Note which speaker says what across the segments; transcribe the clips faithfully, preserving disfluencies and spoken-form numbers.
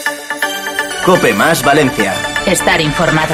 Speaker 1: COPE Más Valencia.
Speaker 2: Estar informado.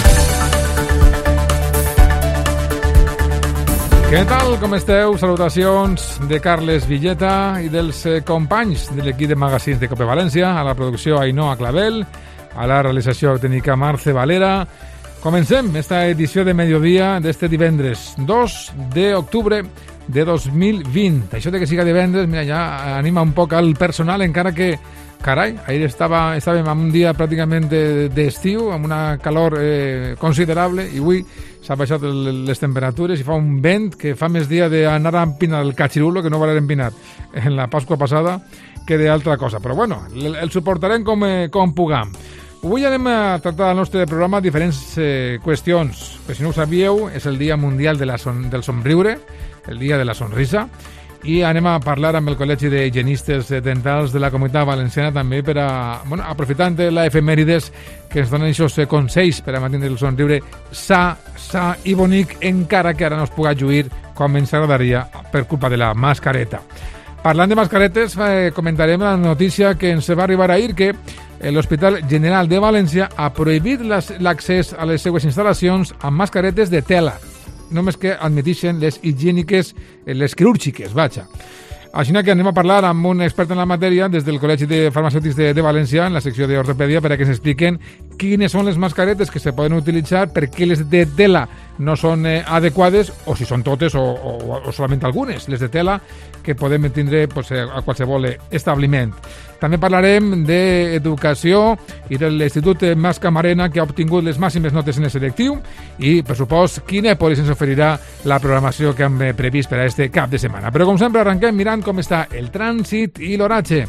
Speaker 3: Què tal, com esteu? Salutacions de Carles Villeta i dels eh, companys de l'equip de magazines de COPE València, a la producció Ainhoa Clavel, a la realització tècnica Marce Valera. Comencem esta edició de mediodía d'este divendres dos d'octubre de dos mil vint. Això de que siga divendres, mira, ja anima un poc al personal, encara que, carai, ahir estava, estàvem en un dia pràcticament d'estiu, amb una calor eh, considerable, i avui s'ha baixat el, les temperatures i fa un vent que fa més dia d'anar a empinar el catxirulo, que no valer empinar en la Pasqua passada, que d'altra cosa. Però bueno, el, el suportarem com, eh, com puguem. Avui anem a tractar al nostre programa diferents eh, qüestions. Que si no ho sabíeu, és el Dia Mundial de la son, del Somriure, el Dia de la Sonrisa, i anem a parlar amb el Col·legi d'Higienistes Dentals de la Comunitat Valenciana també per a, bueno, aprofitant la efemèrides que ens donen aquests consells per a mantenir el somriure sa, sa i bonic, encara que ara no es puga lluir com ens agradaria per culpa de la mascareta. Parlant de mascaretes, eh, comentarem la notícia que ens va arribar ahir, que l'Hospital General de València ha prohibit l'accés a les seues instal·lacions amb mascaretes de tela, només que admetixen les higièniques, les quirúrgiques, vaja. Així que anem a parlar amb un expert en la matèria des del Col·legi de Farmacèutics de, de València, en la secció d'ortopèdia, per a que ens expliquen quines són les mascaretes que se poden utilitzar, per què les de tela no són eh, adequades, o si són totes o, o, o solament algunes, les de tela que podem tindre pues, a qualsevol establiment. També parlarem d'educació i de l'Institut Mas Camarena, que ha obtingut les màximes notes en el selectiu, i, per supost, quina polis ens oferirà la programació que hem previst per a este cap de setmana. Però, com sempre, arrenquem mirant com està el trànsit i l'oratge.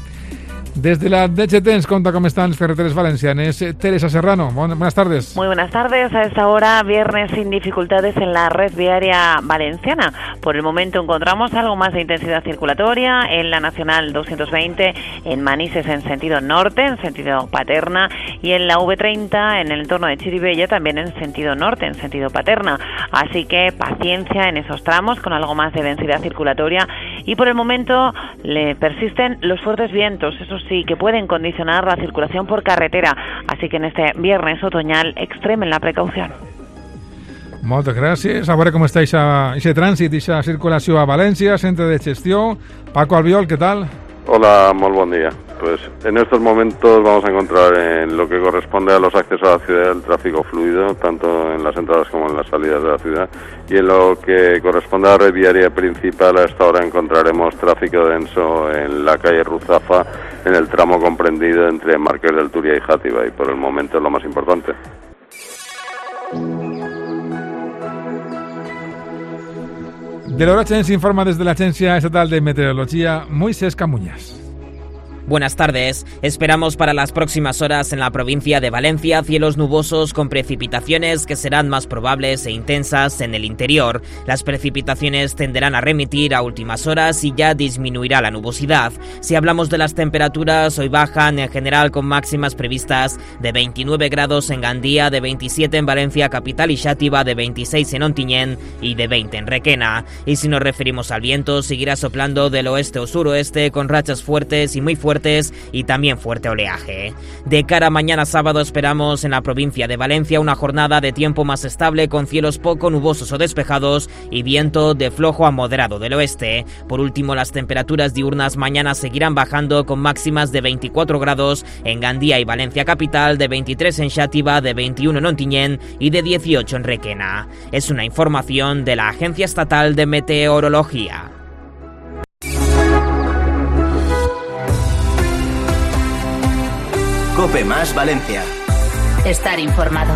Speaker 3: Desde la D G T ens conta cómo están las carreteras valencianas. Teresa Serrano, buenas tardes.
Speaker 4: Muy buenas tardes. A esta hora, viernes sin dificultades en la red viaria valenciana. Por el momento encontramos algo más de intensidad circulatoria en la Nacional doscientos veinte, en Manises en sentido norte, en sentido Paterna, y en la V treinta en el entorno de Chirivella también en sentido norte, en sentido Paterna. Así que paciencia en esos tramos con algo más de densidad circulatoria, y por el momento le persisten los fuertes vientos, eso sí, que pueden condicionar la circulación por carretera, así que en este viernes otoñal extremen la precaución.
Speaker 3: Moltes gràcies. A veure com està aquest trànsit, aquesta circulació a València, centre de gestió. Paco Albiol, ¿qué tal?
Speaker 5: Hola, muy buen día. Pues en estos momentos vamos a encontrar en lo que corresponde a los accesos a la ciudad el tráfico fluido, tanto en las entradas como en las salidas de la ciudad, y en lo que corresponde a la red viaria principal, a esta hora encontraremos tráfico denso en la calle Ruzafa, en el tramo comprendido entre Marqués del Turia y Játiva, y por el momento es lo más importante.
Speaker 3: De l'oratge ens informa desde la Agencia Estatal de Meteorología, Moisés Camuñas.
Speaker 6: Buenas tardes. Esperamos para las próximas horas en la provincia de Valencia cielos nubosos con precipitaciones que serán más probables e intensas en el interior. Las precipitaciones tenderán a remitir a últimas horas y ya disminuirá la nubosidad. Si hablamos de las temperaturas, hoy bajan en general con máximas previstas de veintinueve grados en Gandía, de veintisiete en Valencia capital y Xàtiva, de veintiséis en Ontinyent y de veinte en Requena. Y si nos referimos al viento, seguirá soplando del oeste o suroeste con rachas fuertes y muy fuertes y también fuerte oleaje. De cara a mañana sábado esperamos en la provincia de Valencia una jornada de tiempo más estable con cielos poco nubosos o despejados y viento de flojo a moderado del oeste. Por último, las temperaturas diurnas mañana seguirán bajando con máximas de veinticuatro grados en Gandía y Valencia capital, de veintitrés en Xàtiva, de veintiuno en Ontinyent y de dieciocho en Requena. Es una información de la Agencia Estatal de Meteorología.
Speaker 1: COPE Más Valencia.
Speaker 2: Estar informado.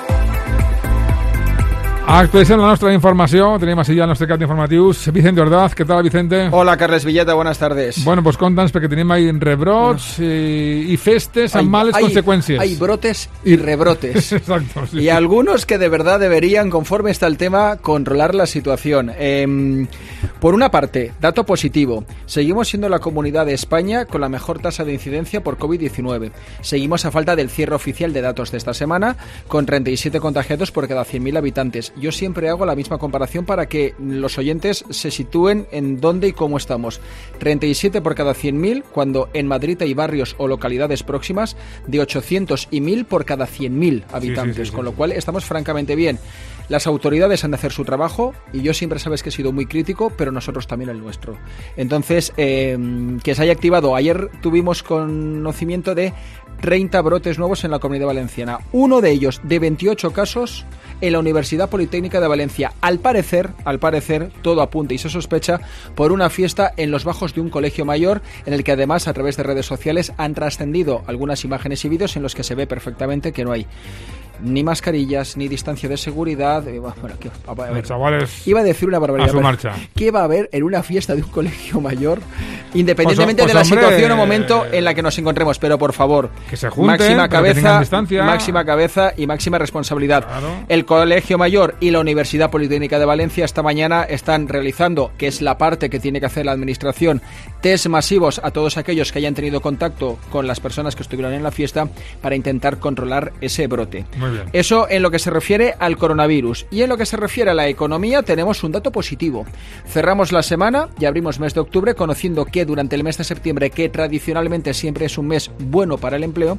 Speaker 3: Actualitzem la nostra informació. Tenim així ja el nostre cap d'informatius. Vicente Ordaz, ¿qué tal, Vicente?
Speaker 7: Hola, Carles Villeta, buenas tardes.
Speaker 3: Bueno, pues conta'ns, perquè tenim ahí rebrots bueno. i, i festes amb hay, males
Speaker 7: hay,
Speaker 3: consecuencias.
Speaker 7: Hay brotes y rebrotes.
Speaker 3: Exacto, sí.
Speaker 7: Y algunos que de verdad deberían, conforme está el tema, controlar la situación. Eh, por una parte, dato positivo. Seguimos siendo la comunidad de España con la mejor tasa de incidencia por covid diecinueve. Seguimos a falta del cierre oficial de datos de esta semana, con treinta y siete contagiados por cada cien mil habitantes. yo siempre hago la misma comparación para que los oyentes se sitúen en dónde y cómo estamos. treinta y siete por cada cien mil, cuando en Madrid hay barrios o localidades próximas de ochocientos y mil por cada cien mil habitantes, sí, sí, sí, con sí. lo cual estamos francamente bien. Las autoridades han de hacer su trabajo y yo siempre sabes que he sido muy crítico, pero nosotros también el nuestro. Entonces, eh, que se haya activado. Ayer tuvimos conocimiento de treinta brotes nuevos en la Comunidad Valenciana. Uno de ellos, de veintiocho casos, en la Universidad Politécnica de Valencia. Al parecer, al parecer, todo apunta y se sospecha por una fiesta en los bajos de un colegio mayor, en el que además, a través de redes sociales, han trascendido algunas imágenes y vídeos en los que se ve perfectamente que no hay ni mascarillas, ni distancia de seguridad. Bueno, ¿qué, a ver,
Speaker 3: chavales,
Speaker 7: iba a decir una barbaridad.
Speaker 3: A su marcha.
Speaker 7: ¿Qué va a haber en una fiesta de un colegio mayor? Independientemente
Speaker 3: pues, pues,
Speaker 7: de la
Speaker 3: hombre,
Speaker 7: situación o momento en la que nos encontremos. Pero por favor,
Speaker 3: que se junten,
Speaker 7: máxima cabeza,
Speaker 3: distancia.
Speaker 7: máxima cabeza y máxima responsabilidad.
Speaker 3: Claro.
Speaker 7: El Colegio Mayor y la Universidad Politécnica de Valencia esta mañana están realizando, que es la parte que tiene que hacer la administración, test masivos a todos aquellos que hayan tenido contacto con las personas que estuvieron en la fiesta para intentar controlar ese brote.
Speaker 3: Muy bien.
Speaker 7: Eso en lo que se refiere al coronavirus. Y en lo que se refiere a la economía tenemos un dato positivo. Cerramos la semana y abrimos mes de octubre conociendo que durante el mes de septiembre, que tradicionalmente siempre es un mes bueno para el empleo,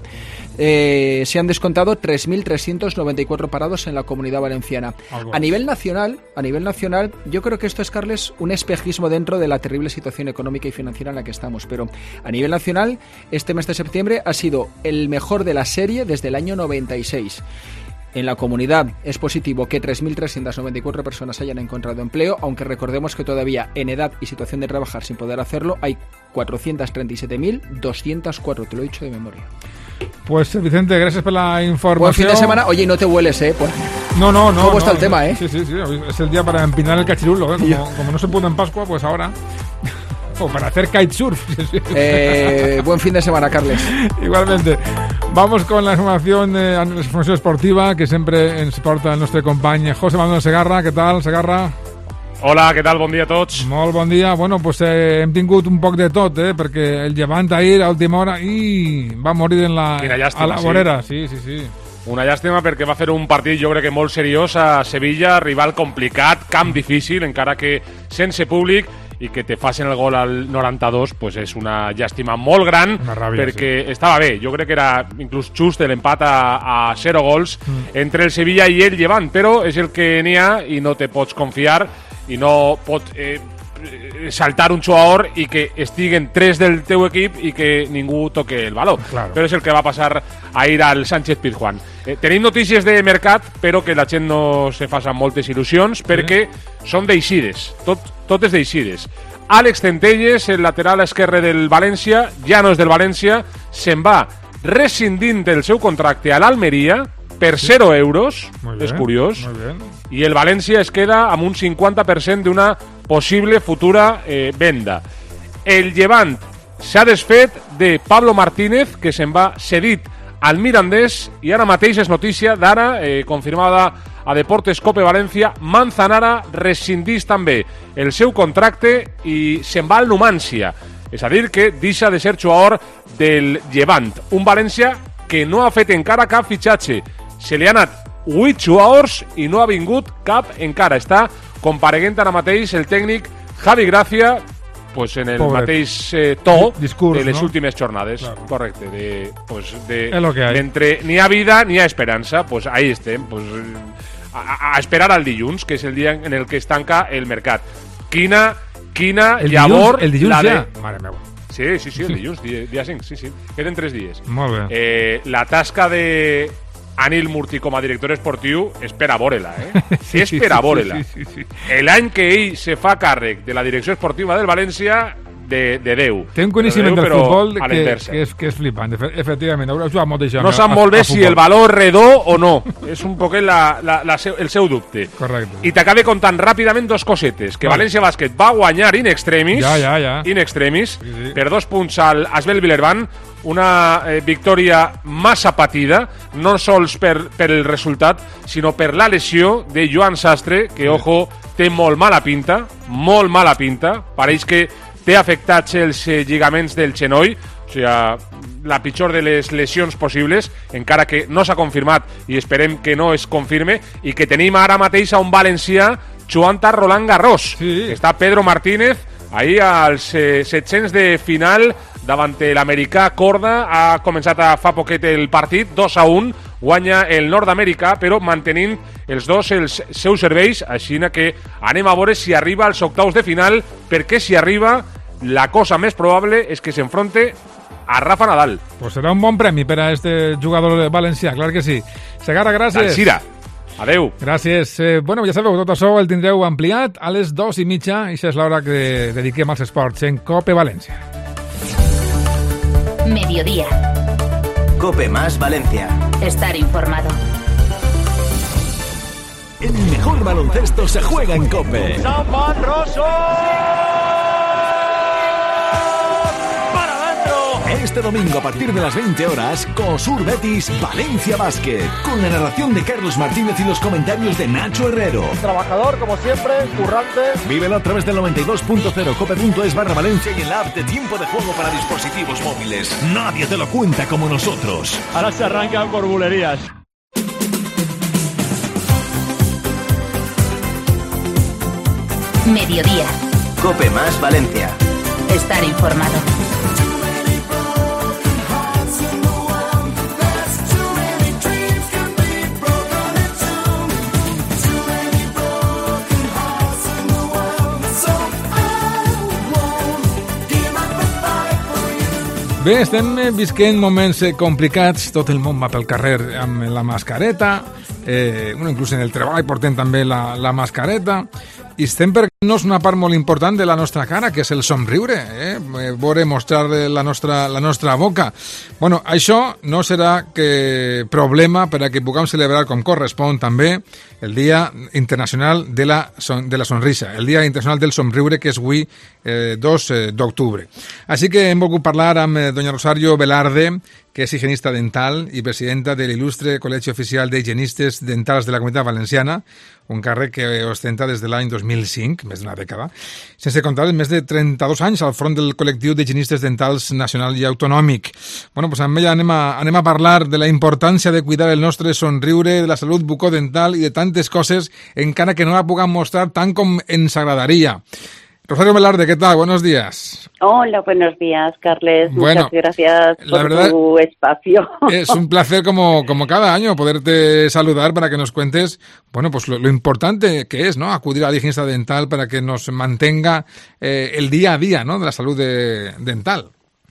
Speaker 7: eh, se han descontado tres mil trescientos noventa y cuatro parados en la Comunidad Valenciana.
Speaker 3: Algo.
Speaker 7: A nivel nacional, a nivel nacional, yo creo que esto es, Carles, un espejismo dentro de la terrible situación económica y financiera en la que estamos. Pero a nivel nacional, este mes de septiembre ha sido el mejor de la serie desde el año noventa y seis. En la comunidad es positivo que tres mil trescientas noventa y cuatro personas hayan encontrado empleo, aunque recordemos que todavía en edad y situación de trabajar sin poder hacerlo hay cuatrocientos treinta y siete mil doscientos cuatro, te lo he dicho de memoria.
Speaker 3: Pues Vicente, gracias por la información.
Speaker 7: Buen fin de semana. Oye, no te hueles, ¿eh? Pues,
Speaker 3: no, no, no.
Speaker 7: ¿Cómo está
Speaker 3: no,
Speaker 7: el tema, eh?
Speaker 3: Sí, sí, sí. Es el día para empinar el cachirulo, ¿eh? Como, como no se pudo en Pascua, pues ahora... O para hacer kitesurf.
Speaker 7: Eh, buen fin de semana, Carles.
Speaker 3: Igualmente. Vamos con la información, eh, la información esportiva que sempre ens porta el nostre company José Manuel Segarra. Què tal, Segarra?
Speaker 8: Hola, què tal? Bon dia a tots.
Speaker 3: Molt bon dia. Bueno, pues eh, hem tingut un poc de tot, eh, perquè el Llevant ahir a última hora i va morir en la,
Speaker 8: llàstima,
Speaker 3: a la vorera. Sí, sí, sí.
Speaker 8: Una llàstima perquè va fer un partit, jo crec que molt seriós a Sevilla, rival complicat, camp difícil, encara que sense públic, i que te facin el gol al noranta-dos, pues és una llàstima molt gran,
Speaker 3: ràbia,
Speaker 8: perquè
Speaker 3: sí.
Speaker 8: estava bé. Jo crec que era inclús just l'empat a, a zero gols mm. entre el Sevilla i el Llevant, però és el que n'hi ha i no te pots confiar i no pot eh, saltar un jugador i que estiguen tres del teu equip i que ningú toque el baló.
Speaker 3: Claro.
Speaker 8: Però és el que va passar ahir al Sánchez Pizjuán. Eh, tenim notícies de mercat, però que la gent no se faça moltes il·lusions, perquè sí. són d'eixides, tot, totes d'eixides. Àlex Centelles, el lateral esquerre del València, ja no és del València, se'n va rescindint el seu contracte a l'Almeria per sí. zero euros,
Speaker 3: bien,
Speaker 8: és curiós,
Speaker 3: i
Speaker 8: el València es queda amb un cinquanta per cent d'una possible futura eh, venda. El Llevant s'ha desfet de Pablo Martínez, que se'n va cedit al Mirandés, i ara mateix és notícia d'ara, eh, confirmada a Deportes Cope València, Manzanara rescindís també el seu contracte i se'n va al Numancia. És a dir, que deixa de ser jugador del Llevant. Un València que no ha fet encara cap fitxatge. Se li ha anat vuit jugadors i no ha vingut cap encara. Està compareguent ara mateix el tècnic Javi Gracia, pues en el
Speaker 3: Pobret.
Speaker 8: mateix eh, to
Speaker 3: Discurs,
Speaker 8: de les
Speaker 3: no?
Speaker 8: últimes jornades.
Speaker 3: Claro.
Speaker 8: Correcte. De, pues de,
Speaker 3: es lo que hay.
Speaker 8: Entre ni ha vida ni ha esperança, pues ahí estem. Pues, a, a esperar al dilluns, que és el dia en el que es tanca el mercat. Quina, quina
Speaker 3: el
Speaker 8: llavor...
Speaker 3: Dilluns, el dilluns
Speaker 8: la
Speaker 3: ja?
Speaker 8: De...
Speaker 3: Mare meva.
Speaker 8: Sí, sí, sí, el dilluns, dia, dia cinc, sí, sí. Queden tres dies.
Speaker 3: Molt bé.
Speaker 8: Eh, la tasca de Anil Murti com a director esportiu és per a vore-la, eh?
Speaker 3: sí,
Speaker 8: és per a vore-la.
Speaker 3: Sí, sí, sí, sí.
Speaker 8: L'any que ell se fa càrrec de la direcció esportiva del València, de, de Déu.
Speaker 3: Té un coneixement
Speaker 8: de Déu,
Speaker 3: del futbol
Speaker 8: a
Speaker 3: que,
Speaker 8: l'inversa.
Speaker 3: que, és, que és flipant, efectivament. Haurà jugat molt d'això.
Speaker 8: No sap molt bé si el valor redó o no. És un poquet la, la, la seu, el seu dubte.
Speaker 3: Correcte.
Speaker 8: I t'acabe contant ràpidament dos cosetes. Que
Speaker 3: vale.
Speaker 8: València Bàsquet va guanyar in extremis,
Speaker 3: ja, ja, ja.
Speaker 8: in extremis
Speaker 3: sí, sí.
Speaker 8: per dos punts al Asbel Villerban. Una eh, victòria massa patida, no sols per, per el resultat, sinó per la lesió de Joan Sastre, que, ojo, té molt mala pinta, molt mala pinta. Pareix que té afectats els eh, lligaments del genoll, o sigui, la pitjor de les lesions possibles, encara que no s'ha confirmat i esperem que no es confirme, i que tenim ara mateix a un valencià jugant a Roland Garros.
Speaker 3: Sí.
Speaker 8: Està Pedro Martínez ahir als eh, set-cents de final davant l'americà Corda. Ha començat a fa poquet el partit, dos a un, guanya el nord-americà, però mantenint els dos els seus serveis, així que anem a veure si arriba als octaus de final, perquè si arriba, la cosa més probable és que s'enfronte a Rafa Nadal.
Speaker 3: Pues serà un bon premi per a este jugador valencià, clar que sí. Segarra, gràcies.
Speaker 8: D'Alzira. Adeu.
Speaker 3: Gràcies. Eh, bueno, ja sabeu, tot això el tindreu ampliat a les dos i mitja, i això és l'hora que dediquem als esports en COPE València.
Speaker 2: Mediodía.
Speaker 1: COPE más Valencia.
Speaker 2: Estar informado.
Speaker 9: El mejor baloncesto se juega en COPE.
Speaker 10: San Juan Rosso.
Speaker 9: Este domingo a partir de las veinte horas, COSUR Betis Valencia Basket, con la narración de Carlos Martínez y los comentarios de Nacho Herrero.
Speaker 10: Trabajador, como siempre, currante.
Speaker 9: Vívelo a través del noventa y dos punto cero cope punto es barra Valencia y en la app de Tiempo de Juego para dispositivos móviles. Nadie te lo cuenta como nosotros.
Speaker 10: Ahora se arrancan por bulerías.
Speaker 2: Mediodía.
Speaker 1: COPE más Valencia.
Speaker 2: Estar informado.
Speaker 3: Bé, estem visquent moments complicats, tot el món va pel carrer amb la mascareta, eh, bueno, inclús en el treball portem també la, la mascareta, i estem perdent-nos una part molt important de la nostra cara, que és el somriure, eh? Veure, mostrar la nostra, la nostra boca. Bueno, això no serà que problema per a que puguem celebrar com correspon també el Dia Internacional de la, son, de la Sonrisa, el Dia Internacional del Somriure, que és avui eh, dos d'octubre. Així que hem volgut parlar amb eh, doña Rosario Velarde, que és higienista dental i presidenta de l'il·lustre Col·legi Oficial d'Higienistes Dentals de la Comunitat Valenciana, un càrrec que ostenta des de l'any dos mil cinc, més d'una dècada, sense comptar els més de trenta-dos anys al front del col·lectiu d'higienistes dentals nacional i autonòmic. Bueno, doncs amb ella anem a, anem a parlar de la importància de cuidar el nostre somriure, de la salut bucodental i de tantes coses, encara que no la puguem mostrar tant com ens agradaria. Rosario Velarde, ¿qué tal? Buenos días.
Speaker 11: Hola, buenos días, Carles.
Speaker 3: Bueno,
Speaker 11: muchas gracias por
Speaker 3: verdad,
Speaker 11: tu espacio.
Speaker 3: Es un placer, como, como cada año, poderte saludar para que nos cuentes, bueno, pues lo, lo importante que es, ¿no? Acudir al higienista dental para que nos mantenga eh, el día a día, ¿no? De la salud de, dental.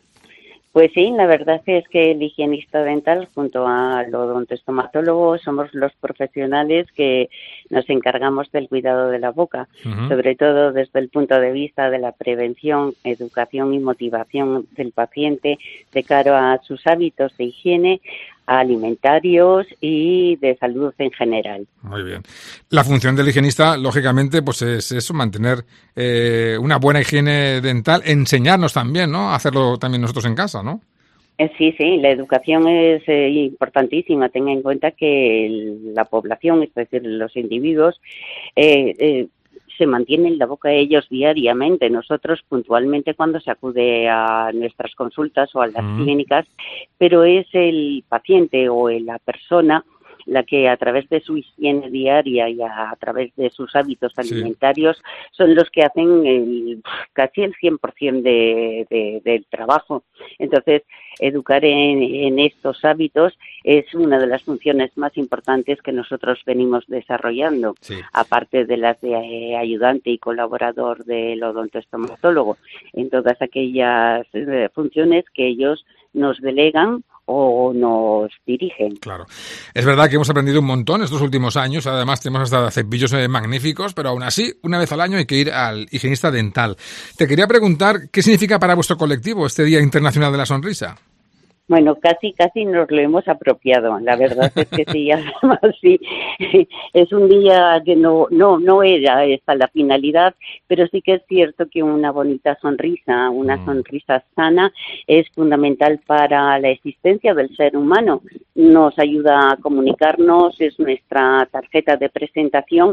Speaker 11: Pues sí, la verdad es que el higienista dental junto al odontoestomatólogo somos los profesionales que nos encargamos del cuidado de la boca, uh-huh. sobre todo desde el punto de vista de la prevención, educación y motivación del paciente de cara a sus hábitos de higiene, alimentarios y de salud en general.
Speaker 3: Muy bien. La función del higienista, lógicamente, pues es eso, mantener eh, una buena higiene dental, enseñarnos también, ¿no? Hacerlo también nosotros en casa, ¿no?
Speaker 11: Sí, sí, la educación es eh, importantísima. Tenga en cuenta que el, la población, es decir, los individuos, eh, eh, se mantienen la boca de ellos diariamente. Nosotros puntualmente cuando se acude a nuestras consultas o a las mm. clínicas, pero es el paciente o la persona la que a través de su higiene diaria y a, a través de sus hábitos alimentarios sí. son los que hacen el, casi el cien por ciento de, de, del trabajo. Entonces, educar en, en estos hábitos es una de las funciones más importantes que nosotros venimos desarrollando, sí. aparte de las de eh, ayudante y colaborador del odontoestomatólogo, en todas aquellas eh, funciones que ellos nos delegan o nos dirigen.
Speaker 3: Claro. Es verdad que hemos aprendido un montón estos últimos años, además tenemos hasta cepillos eh, magníficos, pero aún así, una vez al año hay que ir al higienista dental. Te quería preguntar, ¿qué significa para vuestro colectivo este Día Internacional de la Sonrisa?
Speaker 11: Bueno, casi, casi nos lo hemos apropiado. La verdad es que sí, además sí, es un día que no, no, no era esta la finalidad, pero sí que es cierto que una bonita sonrisa, una mm. sonrisa sana es fundamental para la existencia del ser humano. nos ayuda a comunicarnos, es nuestra tarjeta de presentación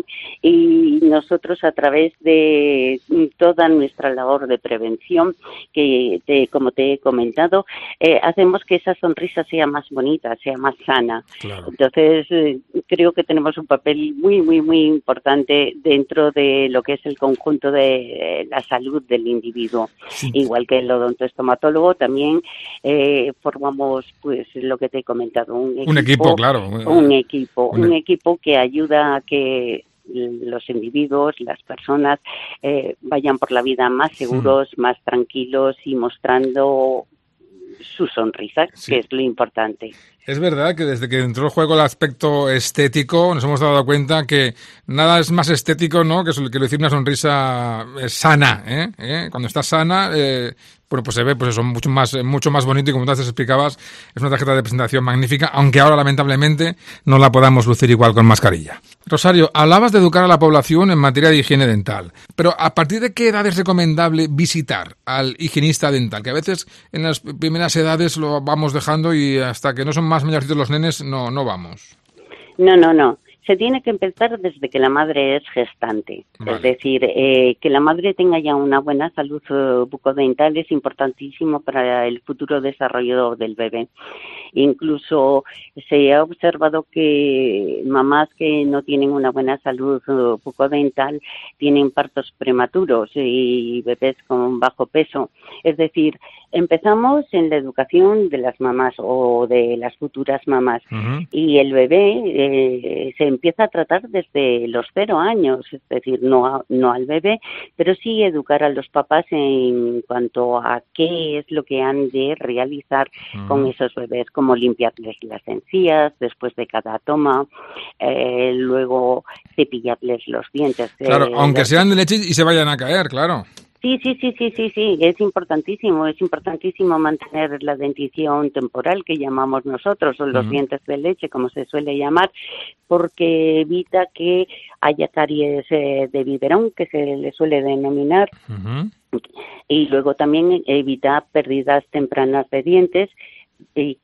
Speaker 11: y nosotros a través de toda nuestra labor de prevención, que te, como te he comentado, eh, hacemos que esa sonrisa sea más bonita, sea más sana. Claro. Entonces, eh, creo que tenemos un papel muy, muy, muy importante dentro de lo que es el conjunto de eh, la salud del individuo. Sí. Igual que el odontoestomatólogo, también eh, formamos, pues, lo que te he comentado, un equipo,
Speaker 3: un equipo claro.
Speaker 11: Un equipo, un, un equipo que ayuda a que los individuos, las personas, eh, vayan por la vida más seguros, sí. más tranquilos y mostrando su sonrisa, sí. que es lo importante.
Speaker 3: Es verdad que desde que entró en juego el aspecto estético nos hemos dado cuenta que nada es más estético, ¿no?, que, que decir una sonrisa sana, ¿eh? ¿Eh? Cuando está sana, eh, bueno, pues se ve pues eso, mucho más, mucho más bonito y como tú antes explicabas, es una tarjeta de presentación magnífica, aunque ahora lamentablemente no la podamos lucir igual con mascarilla. Rosario, hablabas de educar a la población en materia de higiene dental, pero ¿a partir de qué edad es recomendable visitar al higienista dental? Que a veces en las primeras edades lo vamos dejando y hasta que no son más mayorcitos los nenes no, no vamos.
Speaker 11: No, no, no. Se tiene que empezar desde que la madre es gestante. Vale. Es decir, eh, que la madre tenga ya una buena salud uh, bucodental es importantísimo para el futuro desarrollo del bebé. Incluso se ha observado que mamás que no tienen una buena salud uh, bucodental tienen partos prematuros y bebés con bajo peso. Es decir, empezamos en la educación de las mamás o de las futuras mamás. Uh-huh. Y el bebé eh, se empieza a tratar desde los cero años, es decir, no, a, no al bebé, pero sí educar a los papás en cuanto a qué es lo que han de realizar uh-huh. con esos bebés, como limpiarles las encías después de cada toma, eh, luego cepillarles los dientes.
Speaker 3: Claro,
Speaker 11: eh,
Speaker 3: aunque
Speaker 11: los...
Speaker 3: sean de leche y se vayan a caer, claro.
Speaker 11: Sí, sí, sí, sí, sí, sí, es importantísimo, es importantísimo mantener la dentición temporal que llamamos nosotros, o los uh-huh. dientes de leche, como se suele llamar, porque evita que haya caries eh, de biberón, que se le suele denominar, uh-huh. y luego también evita pérdidas tempranas de dientes, y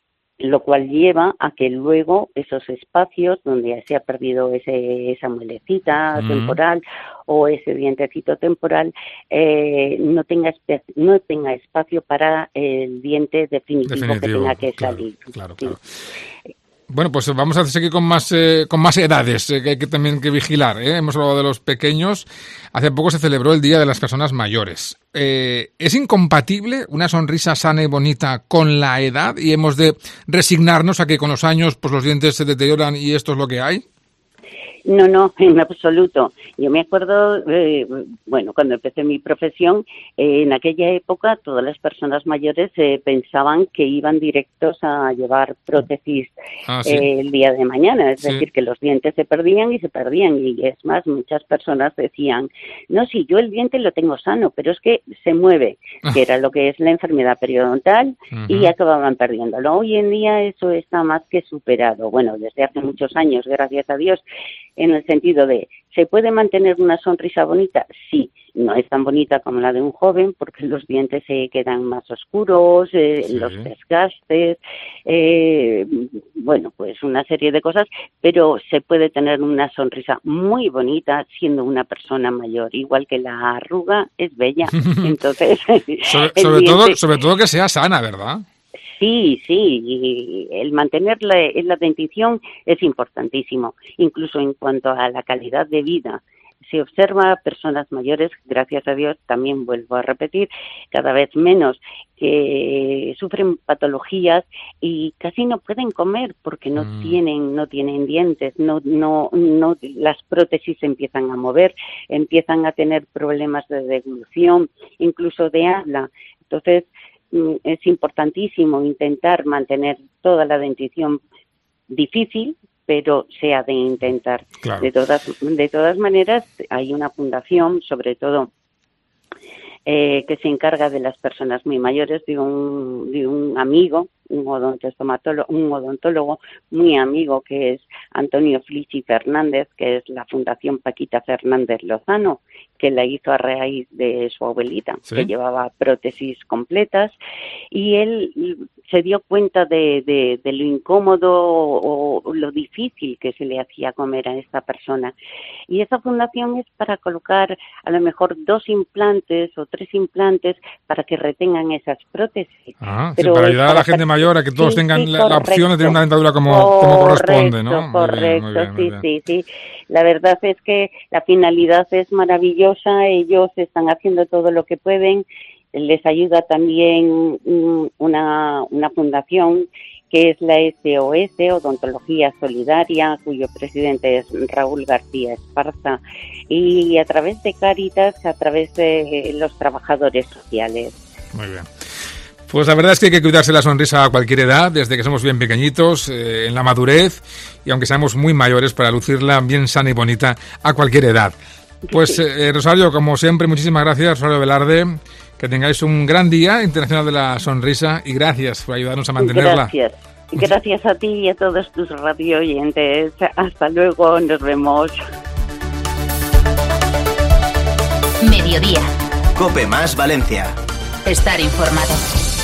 Speaker 11: lo cual lleva a que luego esos espacios donde se ha perdido ese, esa muelecita mm. temporal o ese dientecito temporal eh, no tenga espe- no tenga espacio para el diente definitivo, definitivo que tenga que
Speaker 3: claro,
Speaker 11: salir.
Speaker 3: Claro, claro. Sí. Bueno, pues vamos a seguir con más eh, con más edades eh, que hay que también que vigilar. ¿eh? Hemos hablado de los pequeños. Hace poco se celebró el Día de las Personas Mayores. Eh, ¿Es incompatible una sonrisa sana y bonita con la edad y hemos de resignarnos a que con los años pues los dientes se deterioran y esto es lo que hay?
Speaker 11: No, no, en absoluto. Yo me acuerdo, eh, bueno, cuando empecé mi profesión, eh, en aquella época todas las personas mayores eh, pensaban que iban directos a llevar prótesis ah, ¿sí? eh, el día de mañana, es sí. decir, que los dientes se perdían y se perdían. Y es más, muchas personas decían, no, si yo el diente lo tengo sano, pero es que se mueve, que era lo que es la enfermedad periodontal, uh-huh. y acababan perdiéndolo. Hoy en día eso está más que superado. Bueno, desde hace muchos años, gracias a Dios, en el sentido de, ¿se puede mantener una sonrisa bonita? Sí, no es tan bonita como la de un joven porque los dientes se quedan más oscuros, eh, sí. los desgastes, eh, bueno, pues una serie de cosas, pero se puede tener una sonrisa muy bonita siendo una persona mayor, igual que la arruga es bella. Entonces,
Speaker 3: sobre, sobre diente, todo, sobre todo que sea sana, ¿verdad?
Speaker 11: Sí, sí, y el mantener la, la dentición es importantísimo, incluso en cuanto a la calidad de vida. Se observa personas mayores, gracias a Dios, también vuelvo a repetir, cada vez menos, que sufren patologías y casi no pueden comer porque no mm. tienen no tienen dientes, no no no las prótesis se empiezan a mover, empiezan a tener problemas de deglución, incluso de habla. Entonces, es importantísimo intentar mantener toda la dentición difícil, pero se ha de intentar. Claro. De todas, de todas maneras, hay una fundación, sobre todo, eh, que se encarga de las personas muy mayores, de un, de un amigo un odontostomatólogo, un odontólogo muy amigo, que es Antonio Flichi Fernández, que es la Fundación Paquita Fernández Lozano, que la hizo a raíz de su abuelita, ¿sí?, que llevaba prótesis completas, y él se dio cuenta de, de, de lo incómodo o, o lo difícil que se le hacía comer a esta persona. Y esa fundación es para colocar a lo mejor dos implantes o tres implantes para que retengan esas prótesis.
Speaker 3: Ah, sí, para ayudar para a la gente mayor a que todos sí, tengan sí, la, la opción de tener una dentadura como, como corresponde, ¿no?
Speaker 11: Correcto,
Speaker 3: muy bien, muy bien,
Speaker 11: sí,
Speaker 3: muy bien.
Speaker 11: sí, sí. La verdad es que la finalidad es maravillosa, ellos están haciendo todo lo que pueden, les ayuda también una, una fundación que es la S O S, Odontología Solidaria, cuyo presidente es Raúl García Esparza, y a través de Cáritas, a través de los trabajadores sociales.
Speaker 3: Muy bien. Pues la verdad es que hay que cuidarse la sonrisa a cualquier edad, desde que somos bien pequeñitos, eh, en la madurez, y aunque seamos muy mayores, para lucirla bien sana y bonita a cualquier edad. Pues eh, Rosario, como siempre, muchísimas gracias, Rosario Velarde. Que tengáis un gran día internacional de la sonrisa y gracias por ayudarnos a mantenerla.
Speaker 11: Gracias. Gracias a ti y a todos tus radio oyentes. Hasta luego, nos vemos.
Speaker 2: Mediodía.
Speaker 1: COPE más Valencia.
Speaker 2: Estar informado.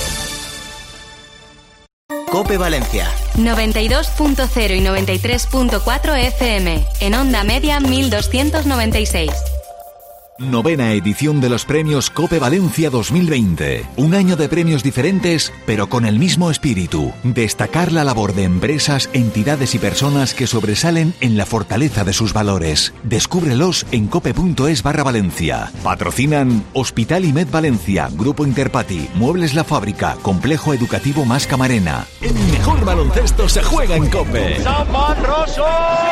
Speaker 2: COPE Valencia.
Speaker 12: noventa y dos punto cero y noventa y tres punto cuatro F M. En onda media mil doscientos noventa y seis.
Speaker 9: Novena edición de los premios COPE Valencia dos mil veinte. Un año de premios diferentes, pero con el mismo espíritu. Destacar la labor de empresas, entidades y personas que sobresalen en la fortaleza de sus valores. Descúbrelos en cope.es barra Valencia. Patrocinan Hospital I M E D Valencia, Grupo Interpati, Muebles La Fábrica, Complejo Educativo Más Camarena. El mejor baloncesto se juega en COPE.
Speaker 10: ¡Saman Rosso!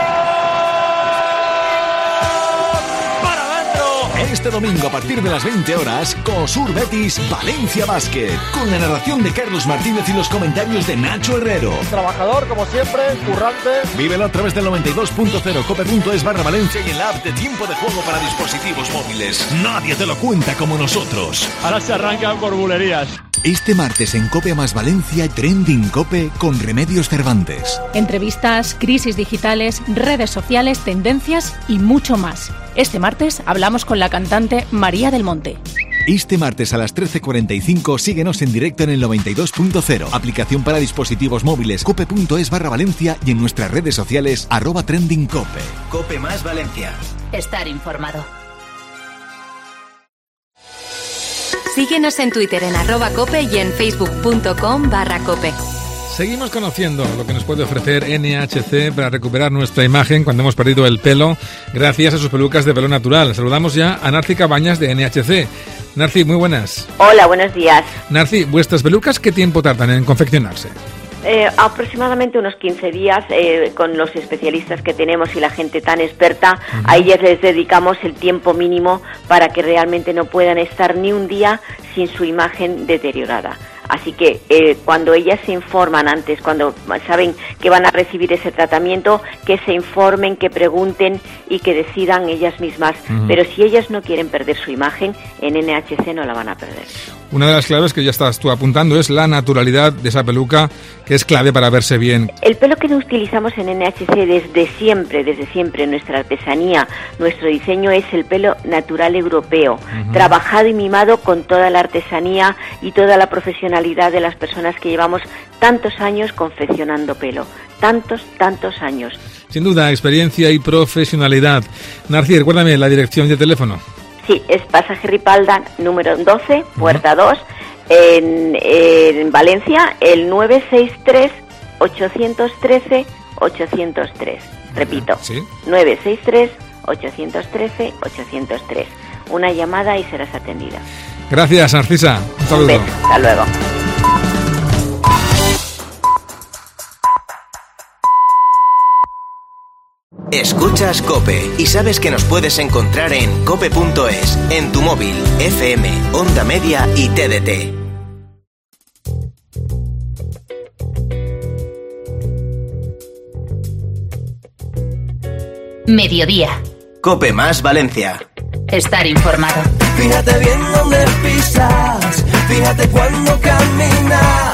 Speaker 9: Este domingo a partir de las veinte horas, COSUR Betis Valencia Basket, con la narración de Carlos Martínez y los comentarios de Nacho Herrero.
Speaker 10: Trabajador, como siempre, currante.
Speaker 9: Vívelo a través del noventa y dos punto cero, cope.es barra Valencia y en la app de Tiempo de Juego para dispositivos móviles. Nadie te lo cuenta como nosotros.
Speaker 10: Ahora se arrancan por bulerías.
Speaker 9: Este martes en COPE más Valencia, Trending COPE con Remedios Cervantes.
Speaker 13: Entrevistas, crisis digitales, redes sociales, tendencias y mucho más. Este martes hablamos con la cantante María del Monte.
Speaker 9: Este martes a las trece cuarenta y cinco síguenos en directo en el noventa y dos punto cero, aplicación para dispositivos móviles, cope.es barra Valencia y en nuestras redes sociales arroba Trending COPE.
Speaker 1: COPE más Valencia.
Speaker 2: Estar informado.
Speaker 12: Síguenos en Twitter en arroba cope y en facebook.com barra cope.
Speaker 3: Seguimos conociendo lo que nos puede ofrecer N H C para recuperar nuestra imagen cuando hemos perdido el pelo, gracias a sus pelucas de pelo natural. Saludamos ya a Narci Cabañas de N H C. Narci, muy buenas.
Speaker 14: Hola, buenos días.
Speaker 3: Narci, ¿vuestras pelucas qué tiempo tardan en confeccionarse?
Speaker 14: Eh, aproximadamente unos quince días, eh, con los especialistas que tenemos y la gente tan experta, uh-huh. A ellas les dedicamos el tiempo mínimo para que realmente no puedan estar ni un día sin su imagen deteriorada. Así que eh, cuando ellas se informan antes, cuando saben que van a recibir ese tratamiento, que se informen, que pregunten y que decidan ellas mismas. Uh-huh. Pero si ellas no quieren perder su imagen, en N H C no la van a perder.
Speaker 3: Una de las claves que ya estás tú apuntando es la naturalidad de esa peluca, que es clave para verse bien.
Speaker 14: El pelo que utilizamos en N H C desde siempre, desde siempre, nuestra artesanía, nuestro diseño es el pelo natural europeo, uh-huh. Trabajado y mimado con toda la artesanía y toda la profesionalidad de las personas que llevamos tantos años confeccionando pelo, tantos, tantos años.
Speaker 3: Sin duda, experiencia y profesionalidad. Narci, recuérdame la dirección de teléfono.
Speaker 14: Sí, es Pasaje Ripalda, número doce, puerta uh-huh. dos, en, en Valencia, el nueve seis tres, ocho uno tres, ocho cero tres. Repito,
Speaker 3: ¿sí?
Speaker 14: nueve seis tres, ocho uno tres, ocho cero tres. Una llamada y serás atendida.
Speaker 3: Gracias, Narcisa. Un saludo.
Speaker 14: Un beso. Hasta luego.
Speaker 1: Escuchas COPE y sabes que nos puedes encontrar en cope.es, en tu móvil, F M, Onda Media y T D T.
Speaker 2: Mediodía.
Speaker 1: COPE más Valencia.
Speaker 2: Estar informado.
Speaker 15: Fíjate bien dónde pisas, fíjate cuando caminas,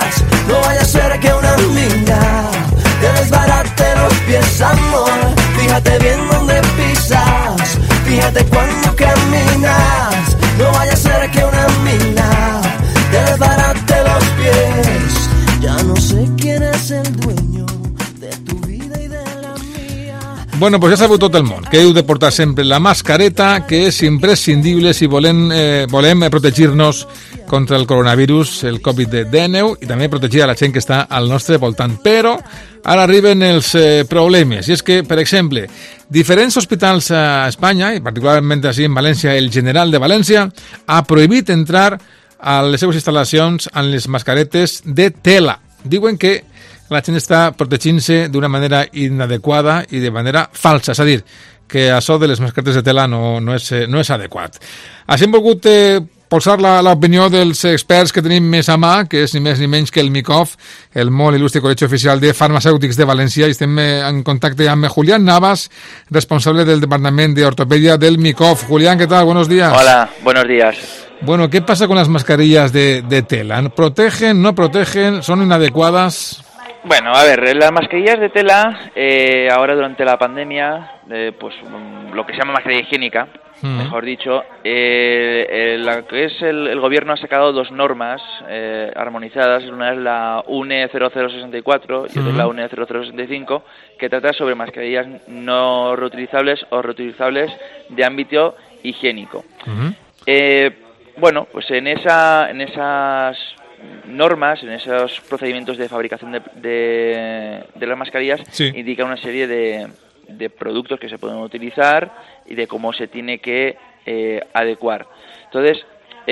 Speaker 15: No vaya a ser que una mina te desbarate los pies, amor. Fíjate bien dónde pisas, fíjate cuando caminas. No vaya a ser que una mina te desbarate los pies. Ya no sé quién es el dueño de tu vida y de la mía.
Speaker 3: Bueno, pues ja sabeu tot el món que heu de portar sempre la mascareta, que és imprescindible si volem, eh, volem protegir-nos contra el coronavirus, el covid diecinueve, i també protegir a la gent que està al nostre voltant. Però ara arriben els eh, problemes, i és que, per exemple, diferents hospitals a Espanya, i particularment així en València, el General de València, ha prohibit entrar a les seves instal·lacions amb les mascaretes de tela. Diuen que la gent està protegint-se d'una manera inadequada i de manera falsa, és a dir, que això de les mascaretes de tela no, no, és, no és adequat. Així hem volgut eh, polsar l'opinió dels experts que tenim més a mà, que és ni més ni menys que el MICOF, el molt il·lustre Col·legi Oficial de Farmacèutics de València, i estem en contacte amb Julián Navas, responsable del Departament de Ortopedia del MICOF. Julián, ¿qué tal? Buenos días.
Speaker 16: Hola, buenos días.
Speaker 3: Bueno, ¿qué pasa con las mascarillas de, de tela? ¿Protegen, no protegen, son inadecuadas?
Speaker 16: Bueno, a ver, las mascarillas de tela, eh, ahora durante la pandemia, eh, pues um, lo que se llama mascarilla higiénica, uh-huh. mejor dicho, eh, eh, la que es el, el gobierno ha sacado dos normas eh, armonizadas. Una es la U N E cero cero sesenta y cuatro y otra uh-huh. es la U N E cero cero sesenta y cinco, que trata sobre mascarillas no reutilizables o reutilizables de ámbito higiénico. Uh-huh. Eh, bueno, pues en esa, en esas normas, en esos procedimientos de fabricación de, de, de las mascarillas, sí. indica una serie de, de productos que se pueden utilizar y de cómo se tiene que eh, adecuar. Entonces,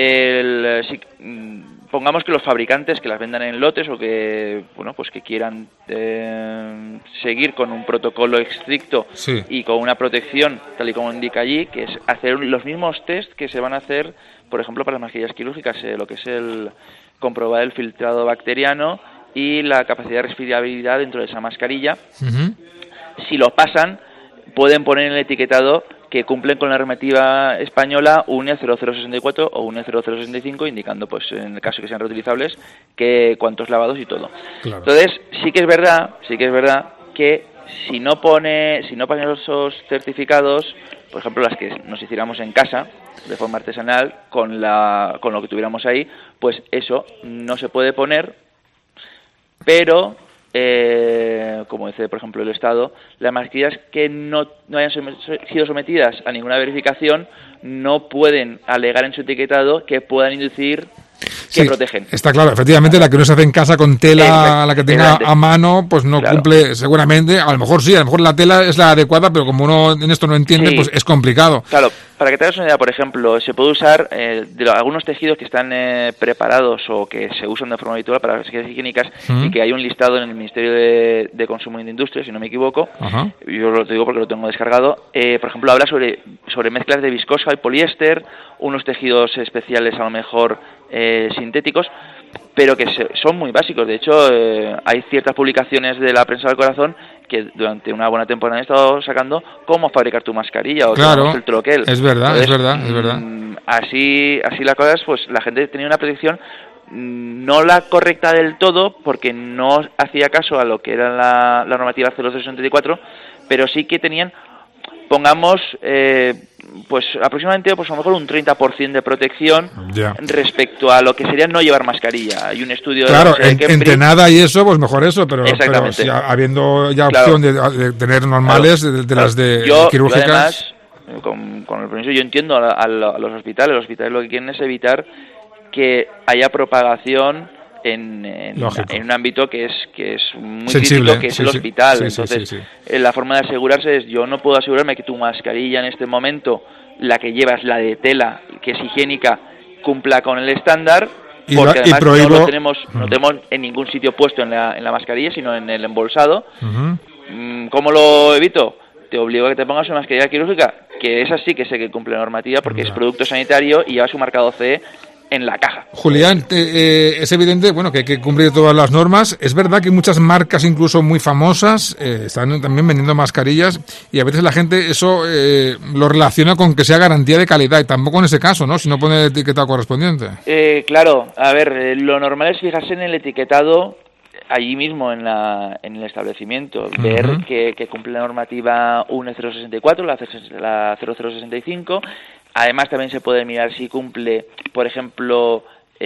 Speaker 16: el, si, pongamos que los fabricantes que las vendan en lotes o que bueno pues que quieran eh, seguir con un protocolo estricto sí. y con una protección tal y como indica allí, que es hacer los mismos test que se van a hacer, por ejemplo, para las mascarillas quirúrgicas, eh, lo que es el comprobar el filtrado bacteriano y la capacidad de respirabilidad dentro de esa mascarilla. Uh-huh. Si lo pasan, pueden poner en el etiquetado que cumplen con la normativa española U N E cero cero sesenta y cuatro o U N E cero cero sesenta y cinco, indicando, pues en el caso que sean reutilizables, que cuántos lavados y todo. Claro. Entonces, sí que es verdad, sí que es verdad que si no pone, si no ponen esos certificados, por ejemplo, las que nos hiciéramos en casa, de forma artesanal, con la con lo que tuviéramos ahí, pues eso no se puede poner, pero eh, como dice, por ejemplo, el Estado, las mascarillas que no, no hayan sido sometidas a ninguna verificación no pueden alegar en su etiquetado que puedan inducir que sí, protegen. Está claro, efectivamente, la que no se hace en casa con tela, Exacto. la que tenga a mano, pues no claro. cumple seguramente, a lo mejor sí, a lo mejor la tela es la adecuada, pero como uno en esto no entiende, sí. pues es complicado. Claro, para que te hagas una idea, por ejemplo, se puede usar eh, de lo, algunos tejidos que están eh, preparados o que se usan de forma habitual para las mascarillas higiénicas uh-huh. y que hay un listado en el Ministerio de, de Consumo y de Industria, si no me equivoco, uh-huh. yo lo digo porque lo tengo descargado, eh, por ejemplo, habla sobre, sobre mezclas de viscosa y poliéster, unos tejidos especiales a lo mejor eh, sintéticos, pero que se, son muy básicos. De hecho, eh, hay ciertas publicaciones de la prensa del corazón que durante una buena temporada han estado sacando cómo fabricar tu mascarilla o claro, el troquel. Es verdad, Entonces, es verdad, es verdad. Mmm, así, así las cosas, pues la gente tenía una protección mmm, no la correcta del todo, porque no hacía caso a lo que era la, la normativa cero cero sesenta y cuatro, pero sí que tenían, pongamos, eh, pues aproximadamente pues a lo mejor un treinta por ciento de protección ya. respecto a lo que sería no llevar mascarilla. Hay un estudio claro, de, de en, entre nada y eso, pues mejor eso, pero, pero si habiendo ya claro. opción de, de tener normales, claro. de, de las de yo, quirúrgicas. Yo además, con, con el permiso, yo entiendo a, a, a los hospitales, los hospitales lo que quieren es evitar que haya propagación en, en, en un ámbito que es que es muy sensible, crítico, que es sí, el hospital. Sí, Entonces, sí, sí, sí. la forma de asegurarse es, yo no puedo asegurarme que tu mascarilla en este momento, la que llevas, la de tela, que es higiénica, cumpla con el estándar, y porque la, además y prohíbo... no lo tenemos, uh-huh. no tenemos en ningún sitio puesto en la, en la mascarilla, sino en el embolsado. Uh-huh. ¿Cómo lo evito? Te obligo a que te pongas una mascarilla quirúrgica, que esa sí que sé que cumple la normativa, porque yeah. es producto sanitario y lleva su marcado C E en la caja.
Speaker 3: Julián, eh, es evidente, bueno, que hay que cumplir todas las normas. Es verdad que muchas marcas, incluso muy famosas, eh, están también vendiendo mascarillas y a veces la gente eso eh, lo relaciona con que sea garantía de calidad y tampoco en ese caso, ¿no? Si no pone el etiquetado correspondiente.
Speaker 16: Eh, claro, a ver, eh, lo normal es fijarse en el etiquetado allí mismo en, la, en el establecimiento, uh-huh. ver que, que cumple la normativa U N E cero sesenta y cuatro, la, la cero cero sesenta y cinco. Además también se puede mirar si cumple, por ejemplo,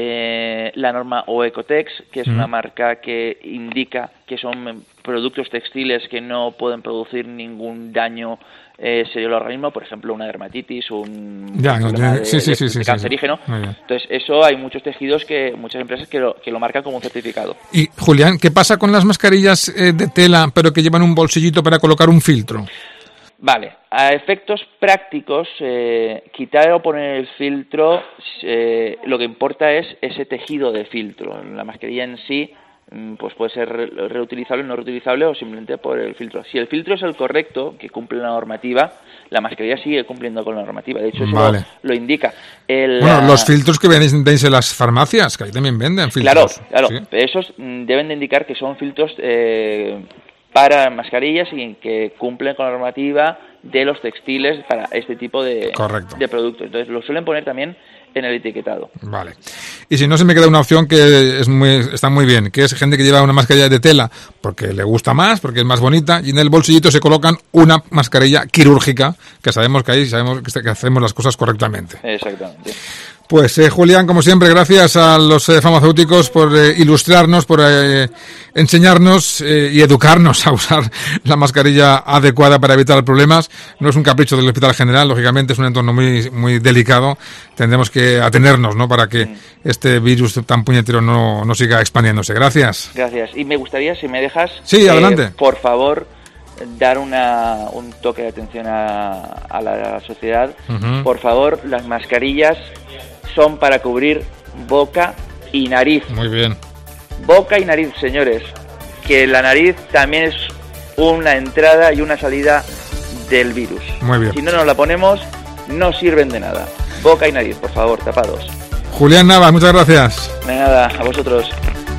Speaker 16: eh, la norma Oecotex, que es uh-huh. una marca que indica que son productos textiles que no pueden producir ningún daño eh, serio al organismo, por ejemplo, una dermatitis, un
Speaker 3: ya, no,
Speaker 16: problema
Speaker 3: de,
Speaker 16: de,
Speaker 3: sí, sí,
Speaker 16: de,
Speaker 3: sí,
Speaker 16: de
Speaker 3: sí,
Speaker 16: cancerígeno.
Speaker 3: Sí, sí.
Speaker 16: Entonces, eso hay muchos tejidos, que muchas empresas que lo, que lo marcan como un certificado.
Speaker 3: Y, Julián, ¿qué pasa con las mascarillas eh, de tela, pero que llevan un bolsillito para colocar un filtro?
Speaker 16: Vale, a efectos prácticos, eh, quitar o poner el filtro, eh, lo que importa es ese tejido de filtro. La mascarilla en sí pues puede ser reutilizable, no reutilizable o simplemente por el filtro. Si el filtro es el correcto, que cumple la normativa, la mascarilla sigue cumpliendo con la normativa. De hecho, eso
Speaker 3: vale.
Speaker 16: lo, lo indica. El,
Speaker 3: bueno, los filtros que vendéis en las farmacias, que ahí también venden filtros.
Speaker 16: Claro, claro.
Speaker 3: ¿Sí?
Speaker 16: Esos deben de indicar que son filtros eh, para mascarillas y que cumplen con la normativa de los textiles para este tipo de, de productos. Entonces, lo suelen poner también en el etiquetado.
Speaker 3: Vale. Y si no, se me queda una opción que es muy, está muy bien, que es gente que lleva una mascarilla de tela porque le gusta más, porque es más bonita, y en el bolsillito se colocan una mascarilla quirúrgica, que sabemos que ahí sabemos que hacemos las cosas correctamente.
Speaker 16: Exactamente.
Speaker 3: Pues eh, Julián, como siempre, gracias a los eh, farmacéuticos por eh, ilustrarnos, por eh, enseñarnos eh, y educarnos a usar la mascarilla adecuada para evitar problemas. No es un capricho del Hospital General, lógicamente es un entorno muy muy delicado. Tendremos que atenernos, ¿no?, para que este virus tan puñetero no, no siga expandiéndose. Gracias.
Speaker 16: Gracias. Y me gustaría, si me dejas,
Speaker 3: sí, adelante.
Speaker 16: Eh, por favor, dar una, un toque de atención a, a, la, a la sociedad. Uh-huh. Por favor, las mascarillas son para cubrir boca y nariz.
Speaker 3: Muy bien.
Speaker 16: Boca y nariz, señores. Que la nariz también es una entrada y una salida del virus.
Speaker 3: Muy bien.
Speaker 16: Si no nos la ponemos, no sirven de nada. Boca y nariz, por favor, tapados.
Speaker 3: Julián Navas, muchas gracias.
Speaker 16: De nada, a vosotros.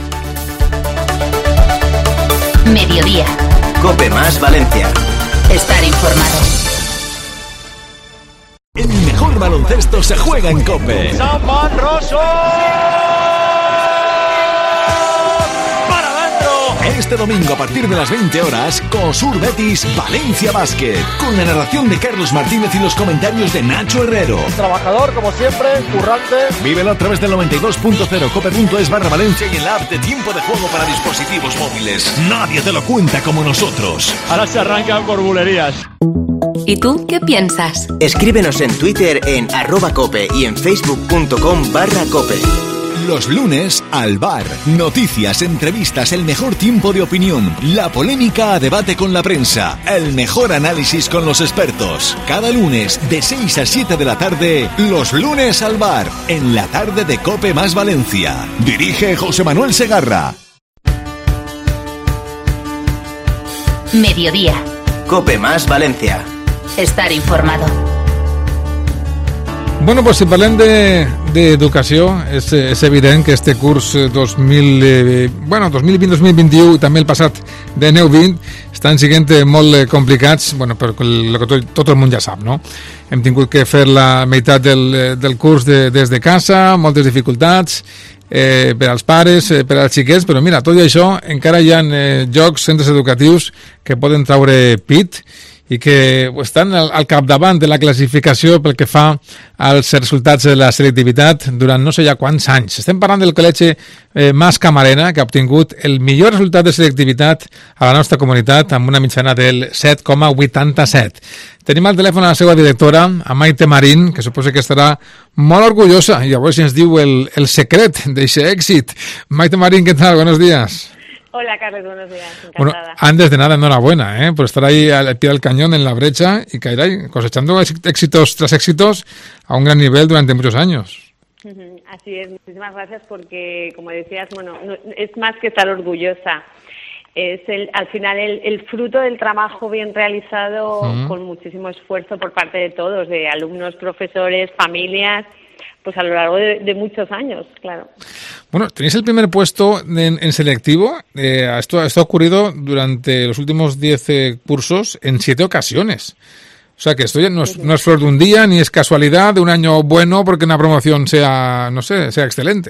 Speaker 2: Mediodía.
Speaker 1: COPE más Valencia.
Speaker 2: Estar informado.
Speaker 9: El mejor baloncesto se juega en COPE.
Speaker 10: Saman Rosso. Para adentro.
Speaker 9: Este domingo a partir de las veinte horas, COSUR Betis Valencia Basket, con la narración de Carlos Martínez y los comentarios de Nacho Herrero.
Speaker 10: Trabajador, como siempre, currante.
Speaker 9: Vívelo a través del noventa y dos punto cero cope punto es barra Valencia y en la app de Tiempo de Juego para dispositivos móviles. Nadie te lo cuenta como nosotros.
Speaker 10: Ahora se arrancan por bulerías.
Speaker 12: ¿Y tú qué piensas?
Speaker 1: Escríbenos en Twitter en arroba cope y en facebook.com barra cope.
Speaker 9: Los lunes, al bar. Noticias, entrevistas, el mejor tiempo de opinión, la polémica a debate con la prensa, el mejor análisis con los expertos. Cada lunes, de seis a siete de la tarde, Los lunes al bar, en la tarde de COPE más Valencia. Dirige José Manuel Segarra.
Speaker 2: Mediodía.
Speaker 1: COPE más Valencia.
Speaker 2: Estar informado.
Speaker 3: Bueno, pues si parlem de, de educació, és, és evident que este curs dos mil, eh, bueno, dos mil vint dos mil vint-i-u i també el passat de nou vint estan sent molt complicats, bueno, per el que tot, tot el món ja sap, no? Hem tingut que fer la meitat del, del curs de, des de casa, moltes dificultats, eh, per als pares, eh, per als xiquets, però mira, tot i això encara hi ha eh, jocs, centres educatius que poden traure pit i que estan al, al capdavant de la classificació pel que fa als resultats de la selectivitat durant no sé ja quants anys. Estem parlant del col·legi eh, Mas Camarena, que ha obtingut el millor resultat de selectivitat a la nostra comunitat amb una mitjana del set coma vuitanta-set. Tenim al telèfon a la seva directora, a Maite Marín, que suposa que estarà molt orgullosa i a veure si ens diu el, el secret d'aquest èxit. Maite Marín, ¿qué tal? Buenos días.
Speaker 17: Hola, Carlos, buenos días. Encantada.
Speaker 3: Bueno, antes de nada, enhorabuena, ¿eh? Por estar ahí al pie del cañón en la brecha y caer cosechando éxitos tras éxitos a un gran nivel durante muchos años.
Speaker 17: Así es, muchísimas gracias porque, como decías, bueno, no, es más que estar orgullosa. Es el, al final el, el fruto del trabajo bien realizado uh-huh. con muchísimo esfuerzo por parte de todos, de alumnos, profesores, familias pues a lo largo de, de muchos años, claro.
Speaker 3: Bueno, tenéis el primer puesto en, en selectivo. Eh, esto, esto ha ocurrido durante los últimos diez eh, cursos en siete ocasiones. O sea que esto ya no es, no es flor de un día, ni es casualidad de un año bueno porque una promoción sea, no sé, sea excelente.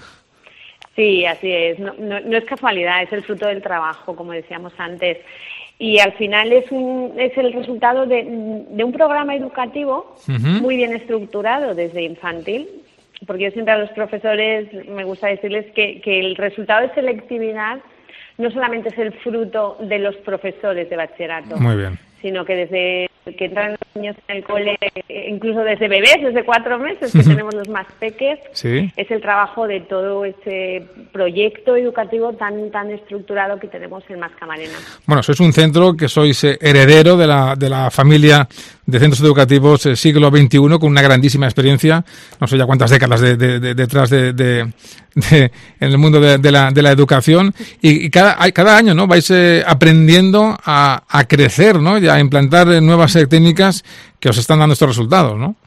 Speaker 17: Sí, así es. No, no, no es casualidad, es el fruto del trabajo, como decíamos antes. Y al final es un es el resultado de, de un programa educativo uh-huh. muy bien estructurado desde infantil, porque yo siempre a los profesores me gusta decirles que, que el resultado de selectividad no solamente es el fruto de los profesores de bachillerato,
Speaker 3: muy bien.
Speaker 17: sino que desde que entran los niños en el cole, incluso desde bebés, desde cuatro meses, que tenemos los más peques,
Speaker 3: sí.
Speaker 17: es el trabajo de todo ese proyecto educativo tan tan estructurado que tenemos en Mascamarena.
Speaker 3: Bueno, sois un centro que sois eh, heredero de la de la familia de centros educativos eh, siglo veintiuno, con una grandísima experiencia, no sé ya cuántas décadas de, de, de, detrás de, de, de en el mundo de, de la de la educación, y, y cada cada año, ¿no?, vais eh, aprendiendo a, a crecer, ¿no?, y a implantar eh, nuevas eh, técnicas que os están dando estos resultados, ¿no?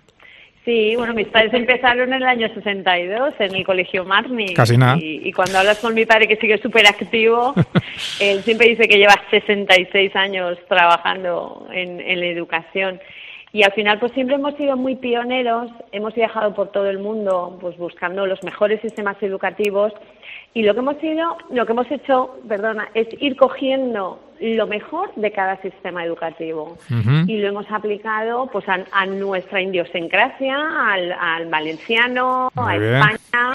Speaker 17: Sí, bueno, mis padres empezaron en el año sesenta y dos en el Colegio Marni.
Speaker 3: Casi nada.
Speaker 17: Y, y cuando hablas con mi padre, que sigue súper activo, él siempre dice que lleva sesenta y seis años trabajando en, en la educación. Y al final, pues siempre hemos sido muy pioneros, hemos viajado por todo el mundo, pues buscando los mejores sistemas educativos. Y lo que hemos sido, lo que hemos hecho, perdona, es ir cogiendo lo mejor de cada sistema educativo uh-huh. y lo hemos aplicado pues a, a nuestra idiosincrasia, al, al valenciano, muy a bien. España,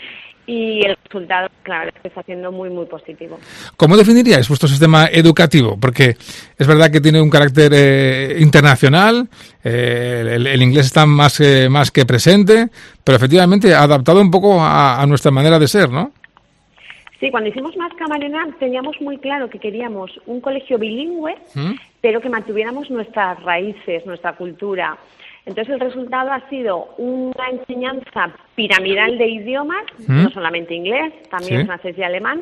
Speaker 17: y el resultado, claro, es que está siendo muy, muy positivo.
Speaker 3: ¿Cómo definiríais vuestro sistema educativo? Porque es verdad que tiene un carácter eh, internacional, eh, el, el inglés está más, eh, más que presente, pero efectivamente adaptado un poco a, a nuestra manera de ser, ¿no?
Speaker 17: Sí, cuando hicimos Mascamarena teníamos muy claro que queríamos un colegio bilingüe, ¿Mm? pero que mantuviéramos nuestras raíces, nuestra cultura. Entonces el resultado ha sido una enseñanza piramidal de idiomas, ¿Mm? no solamente inglés, también ¿Sí? francés y alemán,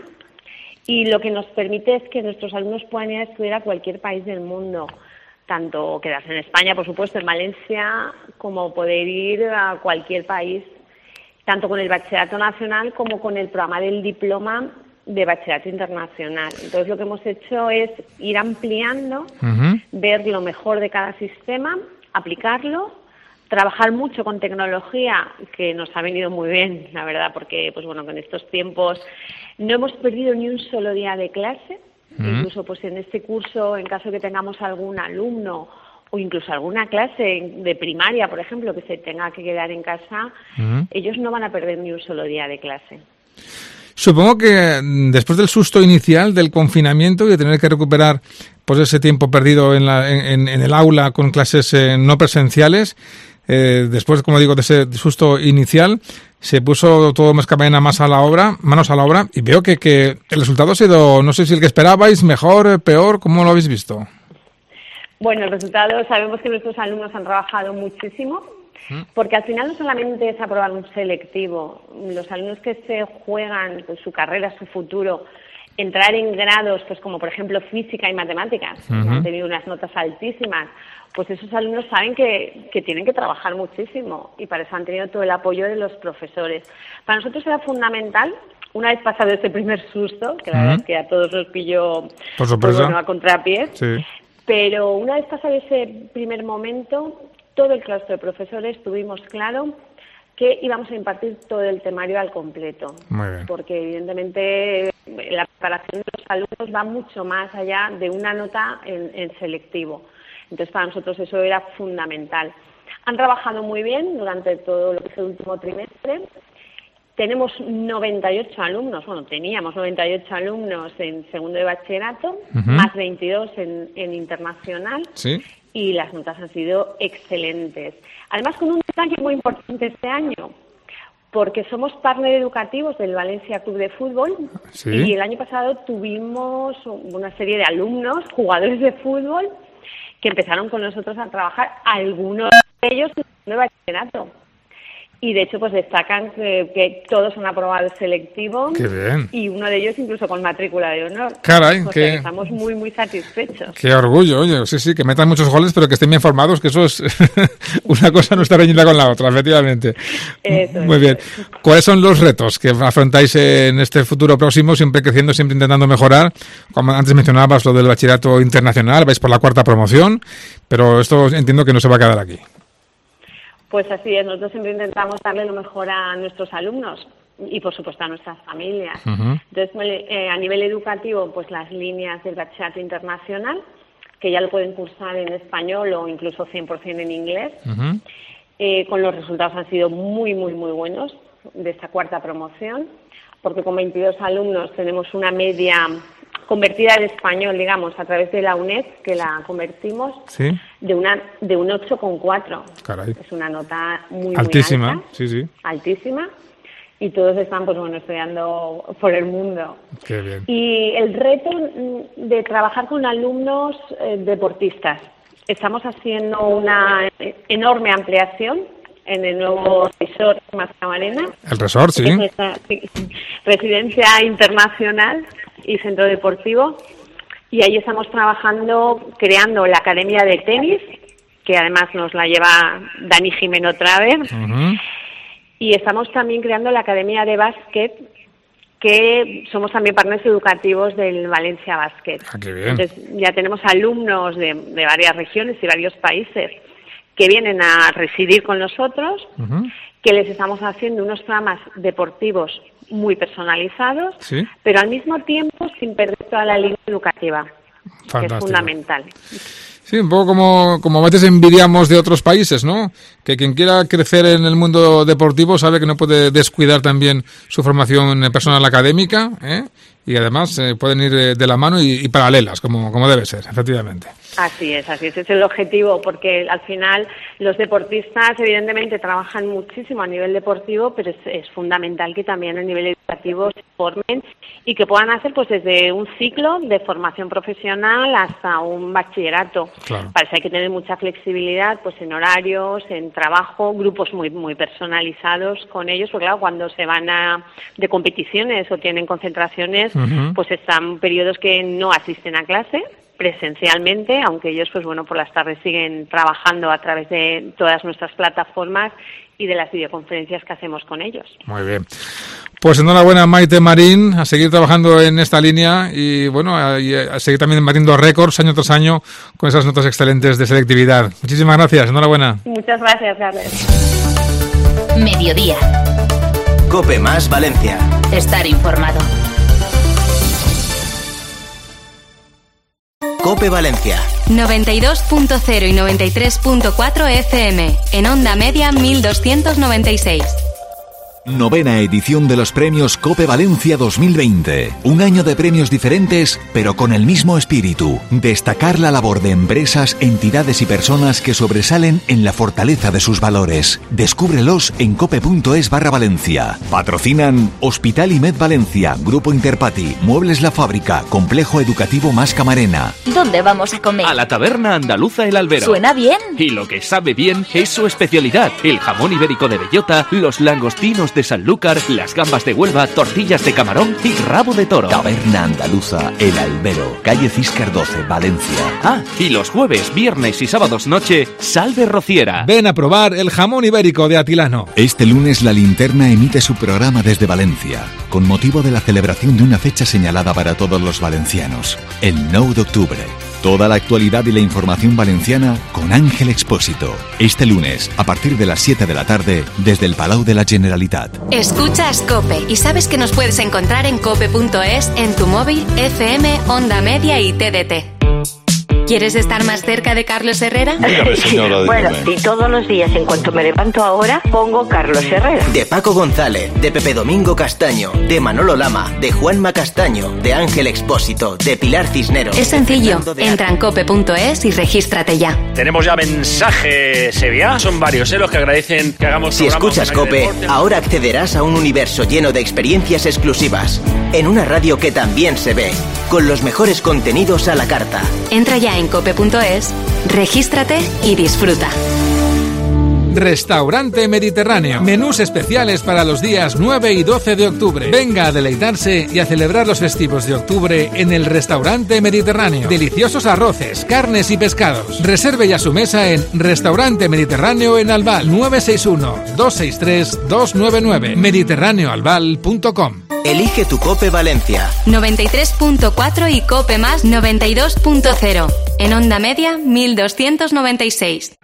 Speaker 17: y lo que nos permite es que nuestros alumnos puedan ir a estudiar a cualquier país del mundo, tanto quedarse en España, por supuesto, en Valencia, como poder ir a cualquier país, tanto con el bachillerato nacional como con el programa del diploma de bachillerato internacional. Entonces lo que hemos hecho es ir ampliando, uh-huh. ver lo mejor de cada sistema, aplicarlo, trabajar mucho con tecnología, que nos ha venido muy bien, la verdad, porque pues bueno, con estos tiempos no hemos perdido ni un solo día de clase, uh-huh. incluso pues en este curso, en caso de que tengamos algún alumno o incluso alguna clase de primaria, por ejemplo, que se tenga que quedar en casa, uh-huh. ellos no van a perder ni un solo día de clase.
Speaker 3: Supongo que después del susto inicial del confinamiento y de tener que recuperar pues ese tiempo perdido en, la, en, en el aula con clases eh, no presenciales, eh, después, como digo, de ese susto inicial, se puso todo Mascamarena más a la obra, manos a la obra, y veo que, que el resultado ha sido, no sé si el que esperabais, mejor, peor, ¿cómo lo habéis visto?
Speaker 17: Bueno, el resultado, sabemos que nuestros alumnos han trabajado muchísimo, porque al final no solamente es aprobar un selectivo, los alumnos que se juegan pues, su carrera, su futuro, entrar en grados, pues como por ejemplo física y matemáticas, uh-huh. han tenido unas notas altísimas, pues esos alumnos saben que, que tienen que trabajar muchísimo y para eso han tenido todo el apoyo de los profesores. Para nosotros era fundamental, una vez pasado ese primer susto, que la uh-huh. verdad es que a todos los pilló
Speaker 3: por sorpresa,
Speaker 17: pues, bueno, a contrapiés,
Speaker 3: sí.
Speaker 17: pero una vez pasado ese primer momento, todo el claustro de profesores tuvimos claro que íbamos a impartir todo el temario al completo.
Speaker 3: Muy bien.
Speaker 17: Porque evidentemente la preparación de los alumnos va mucho más allá de una nota en, en selectivo. Entonces para nosotros eso era fundamental. Han trabajado muy bien durante todo lo que es el último trimestre. Tenemos noventa y ocho alumnos, bueno, teníamos noventa y ocho alumnos en segundo de bachillerato, uh-huh. más veintidós en, en internacional.
Speaker 3: Sí.
Speaker 17: Y las notas han sido excelentes. Además, con un detalle muy importante este año, porque somos partner educativos del Valencia Club de Fútbol, ¿sí? y el año pasado tuvimos una serie de alumnos, jugadores de fútbol, que empezaron con nosotros a trabajar, algunos de ellos en el bachillerato. y de hecho pues destacan que, que todos han aprobado el selectivo.
Speaker 3: Qué bien.
Speaker 17: Y uno de ellos incluso con matrícula de honor.
Speaker 3: Caray,
Speaker 17: o sea,
Speaker 3: qué...
Speaker 17: que estamos muy, muy satisfechos.
Speaker 3: Qué orgullo, oye, sí, sí, que metan muchos goles, pero que estén bien formados, que eso es una cosa no está reñida con la otra, efectivamente.
Speaker 17: Eso
Speaker 3: muy
Speaker 17: es.
Speaker 3: bien. ¿Cuáles son los retos que afrontáis en este futuro próximo, siempre creciendo, siempre intentando mejorar? Como antes mencionabas lo del bachillerato internacional, vais por la cuarta promoción, pero esto entiendo que no se va a quedar aquí.
Speaker 17: Pues así es, nosotros siempre intentamos darle lo mejor a nuestros alumnos y por supuesto a nuestras familias.
Speaker 3: Uh-huh.
Speaker 17: Entonces, eh, a nivel educativo, pues las líneas del bachillerato internacional, que ya lo pueden cursar en español o incluso cien por ciento en inglés,
Speaker 3: uh-huh.
Speaker 17: eh, con los resultados han sido muy, muy, muy buenos de esta cuarta promoción, porque con veintidós alumnos tenemos una media convertida al español, digamos, a través de la U N E D, que la convertimos,
Speaker 3: ¿Sí?
Speaker 17: de una de un ocho coma cuatro.
Speaker 3: Caray.
Speaker 17: Es una nota muy,
Speaker 3: altísima,
Speaker 17: muy alta.
Speaker 3: sí, sí.
Speaker 17: Altísima. Y todos están, pues bueno, estudiando por el mundo.
Speaker 3: Qué bien.
Speaker 17: Y el reto de trabajar con alumnos eh, deportistas. Estamos haciendo una enorme ampliación en el nuevo resort Mascamarena.
Speaker 3: El resort, sí.
Speaker 17: Que es nuestra, sí, residencia internacional y centro deportivo. Y ahí estamos trabajando, creando la academia de tenis, que además nos la lleva Dani Jimeno otra vez.
Speaker 3: Uh-huh.
Speaker 17: Y estamos también creando la academia de básquet, que somos también partners educativos del Valencia Basket.
Speaker 3: Ah, qué bien.
Speaker 17: Entonces ya tenemos alumnos de, de varias regiones y varios países que vienen a residir con nosotros,
Speaker 3: uh-huh.
Speaker 17: que les estamos haciendo unos programas deportivos muy personalizados,
Speaker 3: ¿Sí?
Speaker 17: pero al mismo tiempo sin perder toda la línea educativa,
Speaker 3: Fantástico.
Speaker 17: que es fundamental.
Speaker 3: Sí, un poco como, como a veces envidiamos de otros países, ¿no? Que quien quiera crecer en el mundo deportivo sabe que no puede descuidar también su formación personal académica, ¿eh? Y además eh, pueden ir de la mano y, y paralelas, como, como debe ser, efectivamente.
Speaker 17: Así es, así es, ese es el objetivo, porque al final los deportistas evidentemente trabajan muchísimo a nivel deportivo, pero es, es fundamental que también a nivel educativo se formen y que puedan hacer pues desde un ciclo de formación profesional hasta un bachillerato.
Speaker 3: Claro.
Speaker 17: Para eso hay que tener mucha flexibilidad pues en horarios, en trabajo, grupos muy muy personalizados con ellos, porque claro, cuando se van a de competiciones o tienen concentraciones,
Speaker 3: uh-huh.
Speaker 17: pues están periodos que no asisten a clase presencialmente, aunque ellos pues bueno por las tardes siguen trabajando a través de todas nuestras plataformas y de las videoconferencias que hacemos con ellos.
Speaker 3: Muy bien. Pues enhorabuena, Maite Marín, a seguir trabajando en esta línea y bueno, a, a seguir también batiendo récords año tras año con esas notas excelentes de selectividad. Muchísimas gracias, enhorabuena.
Speaker 17: Muchas gracias, Carles.
Speaker 2: Mediodía.
Speaker 1: COPE más Valencia.
Speaker 2: Estar informado.
Speaker 1: COPE Valencia.
Speaker 12: noventa y dos punto cero y noventa y tres punto cuatro F M. En onda media mil doscientos noventa y seis.
Speaker 9: Novena edición de los premios COPE Valencia dos mil veinte. Un año de premios diferentes, pero con el mismo espíritu. Destacar la labor de empresas, entidades y personas que sobresalen en la fortaleza de sus valores. Descúbrelos en cope.es barra Valencia. Patrocinan Hospital IMED Valencia, Grupo Interpati, Muebles La Fábrica, Complejo Educativo Mascamarena.
Speaker 2: ¿Dónde vamos a comer?
Speaker 18: A la taberna andaluza El Albero.
Speaker 2: ¿Suena bien?
Speaker 18: Y lo que sabe bien es su especialidad. El jamón ibérico de bellota, los langostinos de Sanlúcar, las gambas de Huelva, tortillas de camarón y rabo de toro.
Speaker 9: Taberna andaluza El Albero, calle Císcar doce, Valencia.
Speaker 18: Ah, y los jueves, viernes y sábados noche, sal de rociera.
Speaker 3: Ven a probar el jamón ibérico de Atilano.
Speaker 9: Este lunes La Linterna emite su programa desde Valencia, con motivo de la celebración de una fecha señalada para todos los valencianos, el nueve de octubre. Toda la actualidad y la información valenciana con Ángel Expósito. Este lunes, a partir de las siete de la tarde, desde el Palau de la Generalitat.
Speaker 12: Escuchas COPE y sabes que nos puedes encontrar en cope punto es, en tu móvil, F M, Onda Media y T D T. ¿Quieres estar más cerca de Carlos Herrera?
Speaker 19: Dígame, señora, dígame. Bueno, y todos los días, en cuanto me levanto ahora, pongo Carlos Herrera.
Speaker 1: De Paco González, de Pepe Domingo Castaño, de Manolo Lama, de Juanma Castaño, de Ángel Expósito, de Pilar Cisneros.
Speaker 12: Es sencillo, entra en cope punto es y regístrate ya.
Speaker 10: Tenemos ya mensajes, Sevilla. Son varios, ¿eh? Los que agradecen que hagamos.
Speaker 1: Si escuchas COPE, ahora accederás a un universo lleno de experiencias exclusivas. En una radio que también se ve, con los mejores contenidos a la carta.
Speaker 12: Entra ya en cope punto es, regístrate y disfruta.
Speaker 3: Restaurante Mediterráneo. Menús especiales para los días nueve y doce de octubre. Venga a deleitarse y a celebrar los festivos de octubre en el Restaurante Mediterráneo. Deliciosos arroces, carnes y pescados. Reserve ya su mesa en Restaurante Mediterráneo en Albal, nueve seis uno, dos seis tres, dos nueve nueve, mediterráneo albal punto com.
Speaker 1: Elige tu COPE Valencia.
Speaker 12: noventa y tres punto cuatro y COPE más noventa y dos punto cero. En onda media mil doscientos noventa y seis.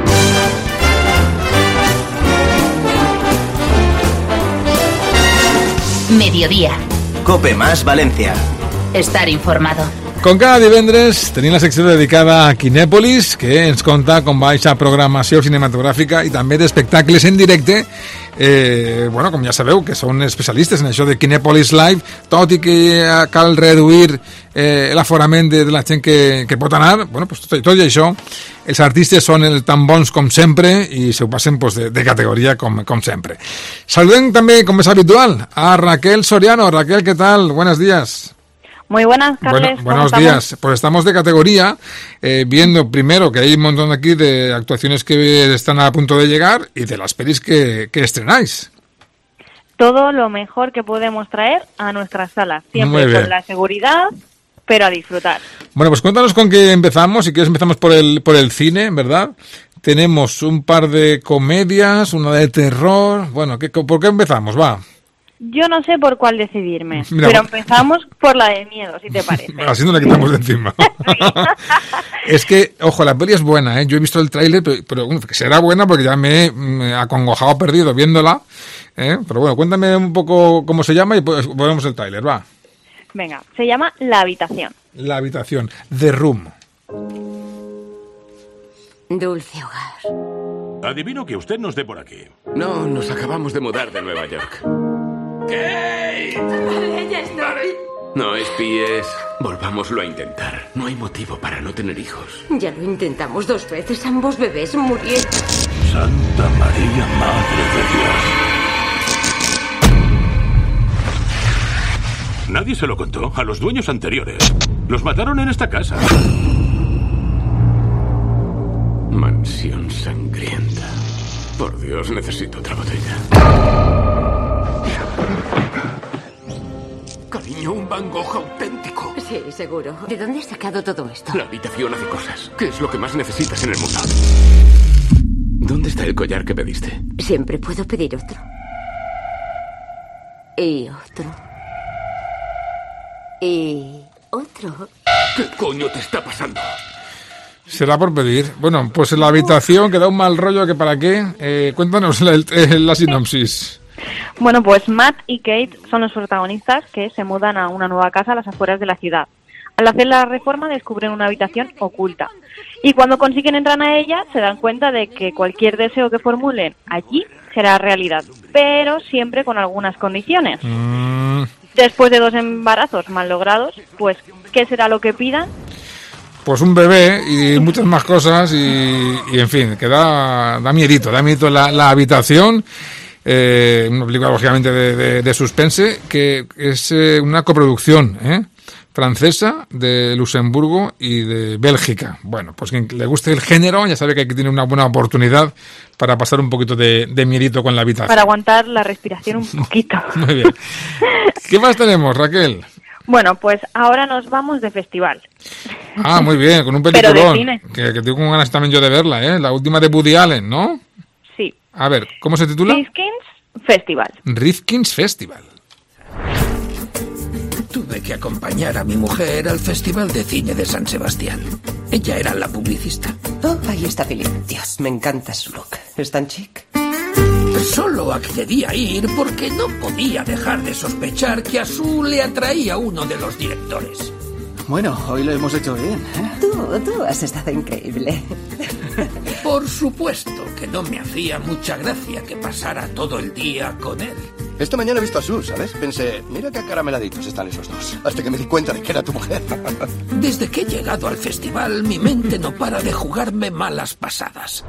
Speaker 2: Mediodía.
Speaker 1: COPE más Valencia.
Speaker 2: Estar informado.
Speaker 3: Com cada divendres tenim la secció dedicada a Kinèpolis, que ens conta com va aquesta programació cinematogràfica i també d'espectacles en directe. Eh, bueno, com ja sabeu, que són especialistes en això de Kinèpolis Live, tot i que cal reduir eh, l'aforament de, de la gent que, que pot anar, bueno, pues tot, tot i això, els artistes són el, tan bons com sempre i se ho passen pues, de, de categoria com, com sempre. Saludem també, com és habitual, a Raquel Soriano. Raquel, ¿qué tal? Buenos días.
Speaker 20: Muy buenas, Carles.
Speaker 3: Bueno, buenos días. Pues estamos de categoría, eh, viendo primero que hay un montón aquí de actuaciones que están a punto de llegar y de las pelis que, que estrenáis.
Speaker 20: Todo lo mejor que podemos traer a nuestras salas, siempre con la seguridad, pero a disfrutar.
Speaker 3: Bueno, pues cuéntanos con qué empezamos. Si quieres empezamos por el, por el cine, ¿verdad? Tenemos un par de comedias, una de terror. Bueno, ¿qué, ¿por qué empezamos? Va.
Speaker 20: Yo no sé por cuál decidirme, Mira, pero empezamos por la de miedo, si te parece.
Speaker 3: Así no la quitamos de encima. Es que, ojo, la peli es buena, ¿eh? Yo he visto el tráiler, pero, pero bueno, que será buena porque ya me he me acongojado perdido viéndola, ¿eh? Pero bueno, cuéntame un poco cómo se llama y pues ponemos el tráiler, va.
Speaker 20: Venga, se llama La Habitación.
Speaker 3: La Habitación, The Room.
Speaker 21: Dulce hogar.
Speaker 22: Adivino que usted nos dé por aquí.
Speaker 21: No, nos acabamos de mudar de Nueva York.
Speaker 22: ¿Qué?
Speaker 21: Vale, ya estoy. No espíes. Volvámoslo a intentar. No hay motivo para no tener hijos.
Speaker 23: Ya lo intentamos dos veces. Ambos bebés murieron.
Speaker 22: Santa María, Madre de Dios. Nadie se lo contó a los dueños anteriores. Los mataron en esta casa.
Speaker 21: Mansión sangrienta. Por Dios, necesito otra botella. Cariño, un Van Gogh auténtico.
Speaker 23: Sí, seguro. ¿De dónde has sacado todo esto?
Speaker 21: La habitación hace cosas. ¿Qué es lo que más necesitas en el mundo? ¿Dónde está el collar que pediste?
Speaker 23: Siempre puedo pedir otro. Y otro. Y otro.
Speaker 21: ¿Qué coño te está pasando?
Speaker 3: Será por pedir. Bueno, pues en La Habitación, que da un mal rollo que para qué. Eh, cuéntanos la, la sinopsis.
Speaker 20: Bueno, pues Matt y Kate son los protagonistas que se mudan a una nueva casa a las afueras de la ciudad. Al hacer la reforma descubren una habitación oculta. Y cuando consiguen entrar a ella, se dan cuenta de que cualquier deseo que formulen allí será realidad, pero siempre con algunas condiciones. Mm. Después de dos embarazos mal logrados, pues, ¿qué será lo que pidan?
Speaker 3: Pues un bebé y muchas más cosas y, y en fin, que da, da miedito, da miedito la, la habitación. Eh, una película lógicamente de, de, de suspense que es eh, una coproducción ¿eh? francesa de Luxemburgo y de Bélgica. Bueno, pues quien le guste el género ya sabe que aquí tiene una buena oportunidad para pasar un poquito de, de miedito con la habitación.
Speaker 20: Para aguantar la respiración un poquito.
Speaker 3: Muy bien. ¿Qué más tenemos, Raquel?
Speaker 20: Bueno, pues ahora nos vamos de festival.
Speaker 3: Ah, muy bien, con un peliculón. Que, que tengo ganas también yo de verla, ¿eh? La última de Woody Allen, ¿no?
Speaker 20: Sí.
Speaker 3: A ver, ¿cómo se titula?
Speaker 20: Rifkin's Festival.
Speaker 3: Rifkin's Festival.
Speaker 24: Tuve que acompañar a mi mujer al Festival de Cine de San Sebastián. Ella era la publicista.
Speaker 25: Oh, ahí está Philip. Dios, me encanta su look. ¿Es tan chic?
Speaker 24: Solo accedí a ir porque no podía dejar de sospechar que a Sue le atraía uno de los directores.
Speaker 7: Bueno, hoy lo hemos hecho bien, ¿eh?
Speaker 25: Tú, tú has estado increíble.
Speaker 24: Por supuesto que no me hacía mucha gracia que pasara todo el día con él.
Speaker 26: Esta mañana he visto a Sue, ¿sabes? Pensé, mira qué acarameladitos están esos dos. Hasta que me di cuenta de que era tu mujer.
Speaker 24: Desde que he llegado al festival, mi mente no para de jugarme malas pasadas.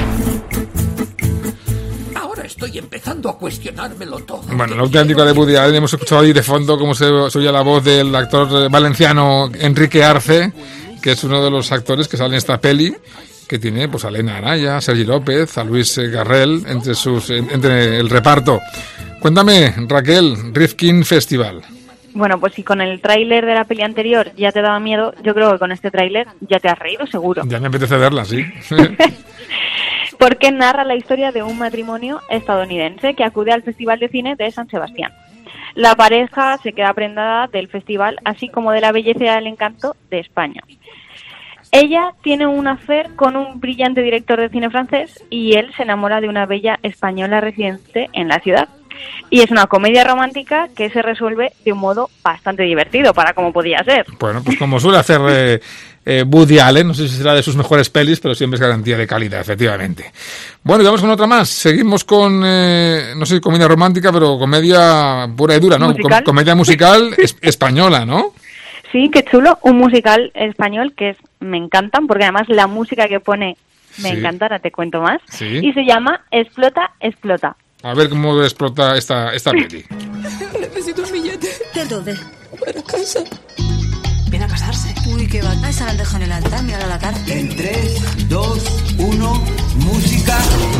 Speaker 24: Ahora estoy empezando a cuestionármelo todo.
Speaker 3: Bueno, la auténtica de Woody Allen, hemos escuchado ahí de fondo cómo se oye la voz del actor valenciano Enrique Arce, que es uno de los actores que sale en esta peli, que que tiene pues a Elena Araya, a Sergi López, a Luis Garrel entre sus entre el reparto. Cuéntame, Raquel, Rifkin Festival.
Speaker 20: Bueno, pues si con el tráiler de la peli anterior ya te daba miedo, yo creo que con este tráiler ya te has reído seguro.
Speaker 3: Ya me apetece verla, sí.
Speaker 20: Porque narra la historia de un matrimonio estadounidense que acude al Festival de Cine de San Sebastián. La pareja se queda prendada del festival, así como de la belleza y el encanto de España. Ella tiene un affair con un brillante director de cine francés y él se enamora de una bella española residente en la ciudad. Y es una comedia romántica que se resuelve de un modo bastante divertido, para como podía ser.
Speaker 3: Bueno, pues como suele hacer eh, eh, Woody Allen, no sé si será de sus mejores pelis, pero siempre es garantía de calidad, efectivamente. Bueno, y vamos con otra más. Seguimos con, eh, no sé, comedia romántica, pero comedia pura y dura, ¿no? Com- comedia musical es- española, ¿no?
Speaker 20: Sí, qué chulo. Un musical español que es, me encantan, porque además la música que pone me
Speaker 3: Sí.
Speaker 20: encanta, ahora te cuento más.
Speaker 3: Sí.
Speaker 20: Y se llama Explota, Explota.
Speaker 3: A ver cómo explota esta, esta peli.
Speaker 4: Necesito un billete.
Speaker 5: ¿De dónde?
Speaker 4: Para casa.
Speaker 5: Viene a casarse. Uy, qué va. Ah, esa la han dejado en el altar, mírala la cara.
Speaker 6: En tres, dos, uno, música.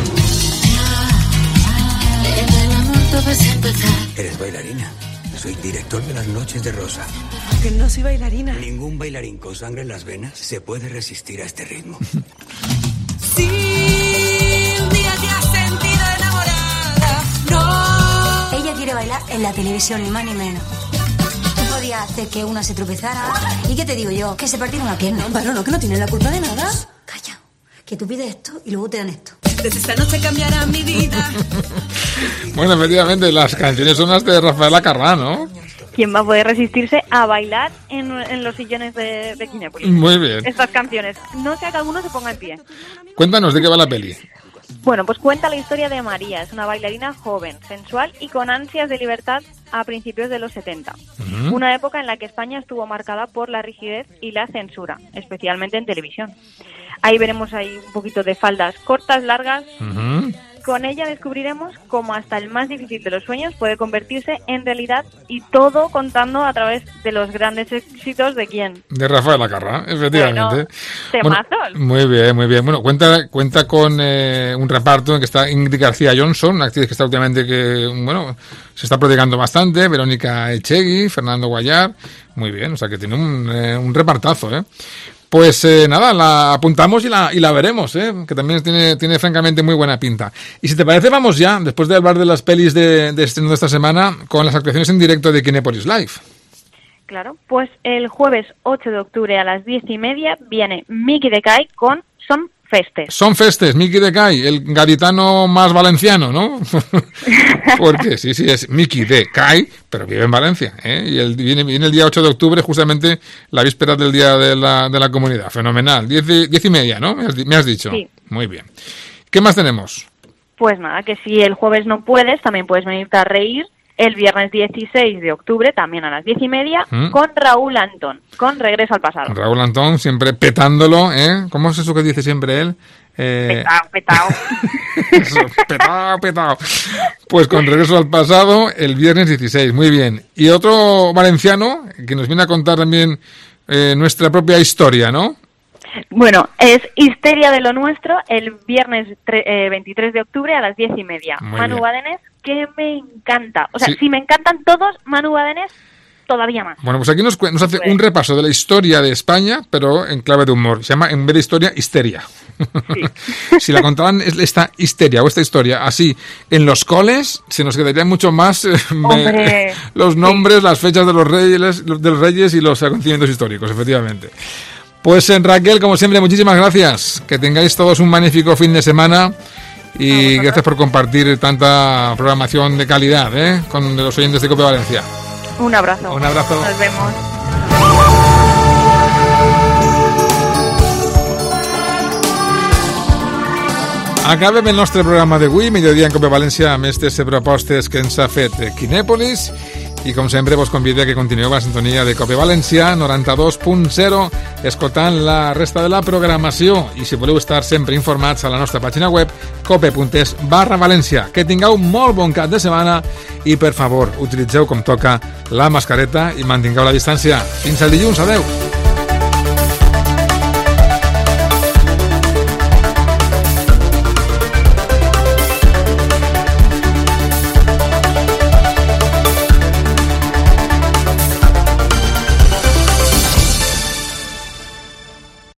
Speaker 6: Eres bailarina. Soy director de las noches de Rosa.
Speaker 5: Que no soy bailarina.
Speaker 6: Ningún bailarín con sangre en las venas se puede resistir a este ritmo.
Speaker 5: Sí, un día te has sentido enamorada. No. Ella quiere bailar en la televisión, ni más ni menos. Tú podías hacer que una se tropezara. ¿Y qué te digo yo? Que se partiera una pierna. Bueno, no, que no tiene la culpa de nada. Calla, que tú pides esto y luego te dan esto. Desde esta noche cambiará mi vida.
Speaker 3: Bueno, efectivamente, las canciones son las de Rafael Acarrá, ¿no?
Speaker 20: ¿Quién va a poder resistirse a bailar en, en los sillones de, de Kinépolis?
Speaker 3: Muy bien.
Speaker 20: Estas canciones. No sea que alguno se ponga en pie.
Speaker 3: Cuéntanos, ¿de qué va la peli?
Speaker 20: Bueno, pues cuenta la historia de María. Es una bailarina joven, sensual y con ansias de libertad a principios de los setenta.
Speaker 3: Uh-huh.
Speaker 20: Una época en la que España estuvo marcada por la rigidez y la censura, especialmente en televisión. Ahí veremos ahí un poquito de faldas cortas, largas.
Speaker 3: Uh-huh.
Speaker 20: Con ella descubriremos cómo hasta el más difícil de los sueños puede convertirse en realidad, y todo contando a través de los grandes éxitos de quién.
Speaker 3: De Rafael Acarrá, efectivamente.
Speaker 20: Bueno, temazos.
Speaker 3: Bueno, muy bien, muy bien. Bueno, cuenta cuenta con eh, un reparto en que está Ingrid García Johnson, una actriz que está últimamente que, bueno, se está prodigando bastante, Verónica Echegui, Fernando Guayar, muy bien, o sea que tiene un, eh, un repartazo, ¿eh? Pues eh, nada, la apuntamos y la, y la veremos, ¿eh? Que también tiene, tiene francamente muy buena pinta. Y si te parece, vamos ya, después de hablar de las pelis de, de estreno de esta semana, con las actuaciones en directo de Kinépolis Live.
Speaker 20: Claro, pues el jueves ocho de octubre a las diez y media viene Miki de Kai con Son Festes.
Speaker 3: Son Festes, Miki de Kai, el gaditano más valenciano, ¿no? Porque sí, sí, es Miki de Kai, pero vive en Valencia, ¿eh? Y el, viene, viene el día ocho de octubre, justamente la víspera del Día de la, de la Comunidad. Fenomenal. Diez, diez y media, ¿no? Me has, me has dicho.
Speaker 20: Sí.
Speaker 3: Muy bien. ¿Qué más tenemos?
Speaker 20: Pues nada, que si el jueves no puedes, también puedes venirte a reír el viernes dieciséis de octubre, también a las diez y media,
Speaker 3: ¿Mm?
Speaker 20: con Raúl Antón, con Regreso al Pasado.
Speaker 3: Raúl Antón, siempre petándolo, ¿eh? ¿Cómo es eso que dice siempre él? Eh...
Speaker 20: Petao, petao.
Speaker 3: Eso, petao, petao. Pues con Regreso al Pasado, el viernes dieciséis, muy bien. Y otro valenciano, que nos viene a contar también eh, nuestra propia historia, ¿no?
Speaker 20: Bueno, es Histeria de lo Nuestro, el viernes tre- eh, veintitrés de octubre a las diez y media.
Speaker 3: Muy
Speaker 20: Manu
Speaker 3: bien.
Speaker 20: Badenés, que me encanta. O sea,
Speaker 3: Sí.
Speaker 20: si me encantan todos, Manu Badenés, todavía más.
Speaker 3: Bueno, pues aquí nos, cu- nos hace un repaso de la historia de España, pero en clave de humor. Se llama, en vez de historia, histeria. Si la contaban es- esta histeria o esta historia así en los coles, se nos quedarían mucho más eh,
Speaker 20: Hombre,
Speaker 3: los nombres, las fechas de los reyes, de los reyes y los acontecimientos históricos, efectivamente. Pues en Raquel, como siempre, muchísimas gracias. Que tengáis todos un magnífico fin de semana y gracias por compartir tanta programación de calidad, ¿eh? Con los oyentes de COPE Valencia.
Speaker 20: Un abrazo.
Speaker 3: Un abrazo.
Speaker 20: Nos vemos.
Speaker 3: Acabem el nostre programa d'avui, Mediodía en Cope València, amb aquestes propostes que ens ha fet Kinépolis, i com sempre vos convido a que continueu a la sintonia de Cope València noranta-dos punt zero, escoltant la resta de la programació, i si voleu estar sempre informats a la nostra pàgina web cope.es barra València. Que tingueu molt bon cap de setmana i, per favor, utilitzeu com toca la mascareta i mantingueu la distància. Fins al dilluns, adeu!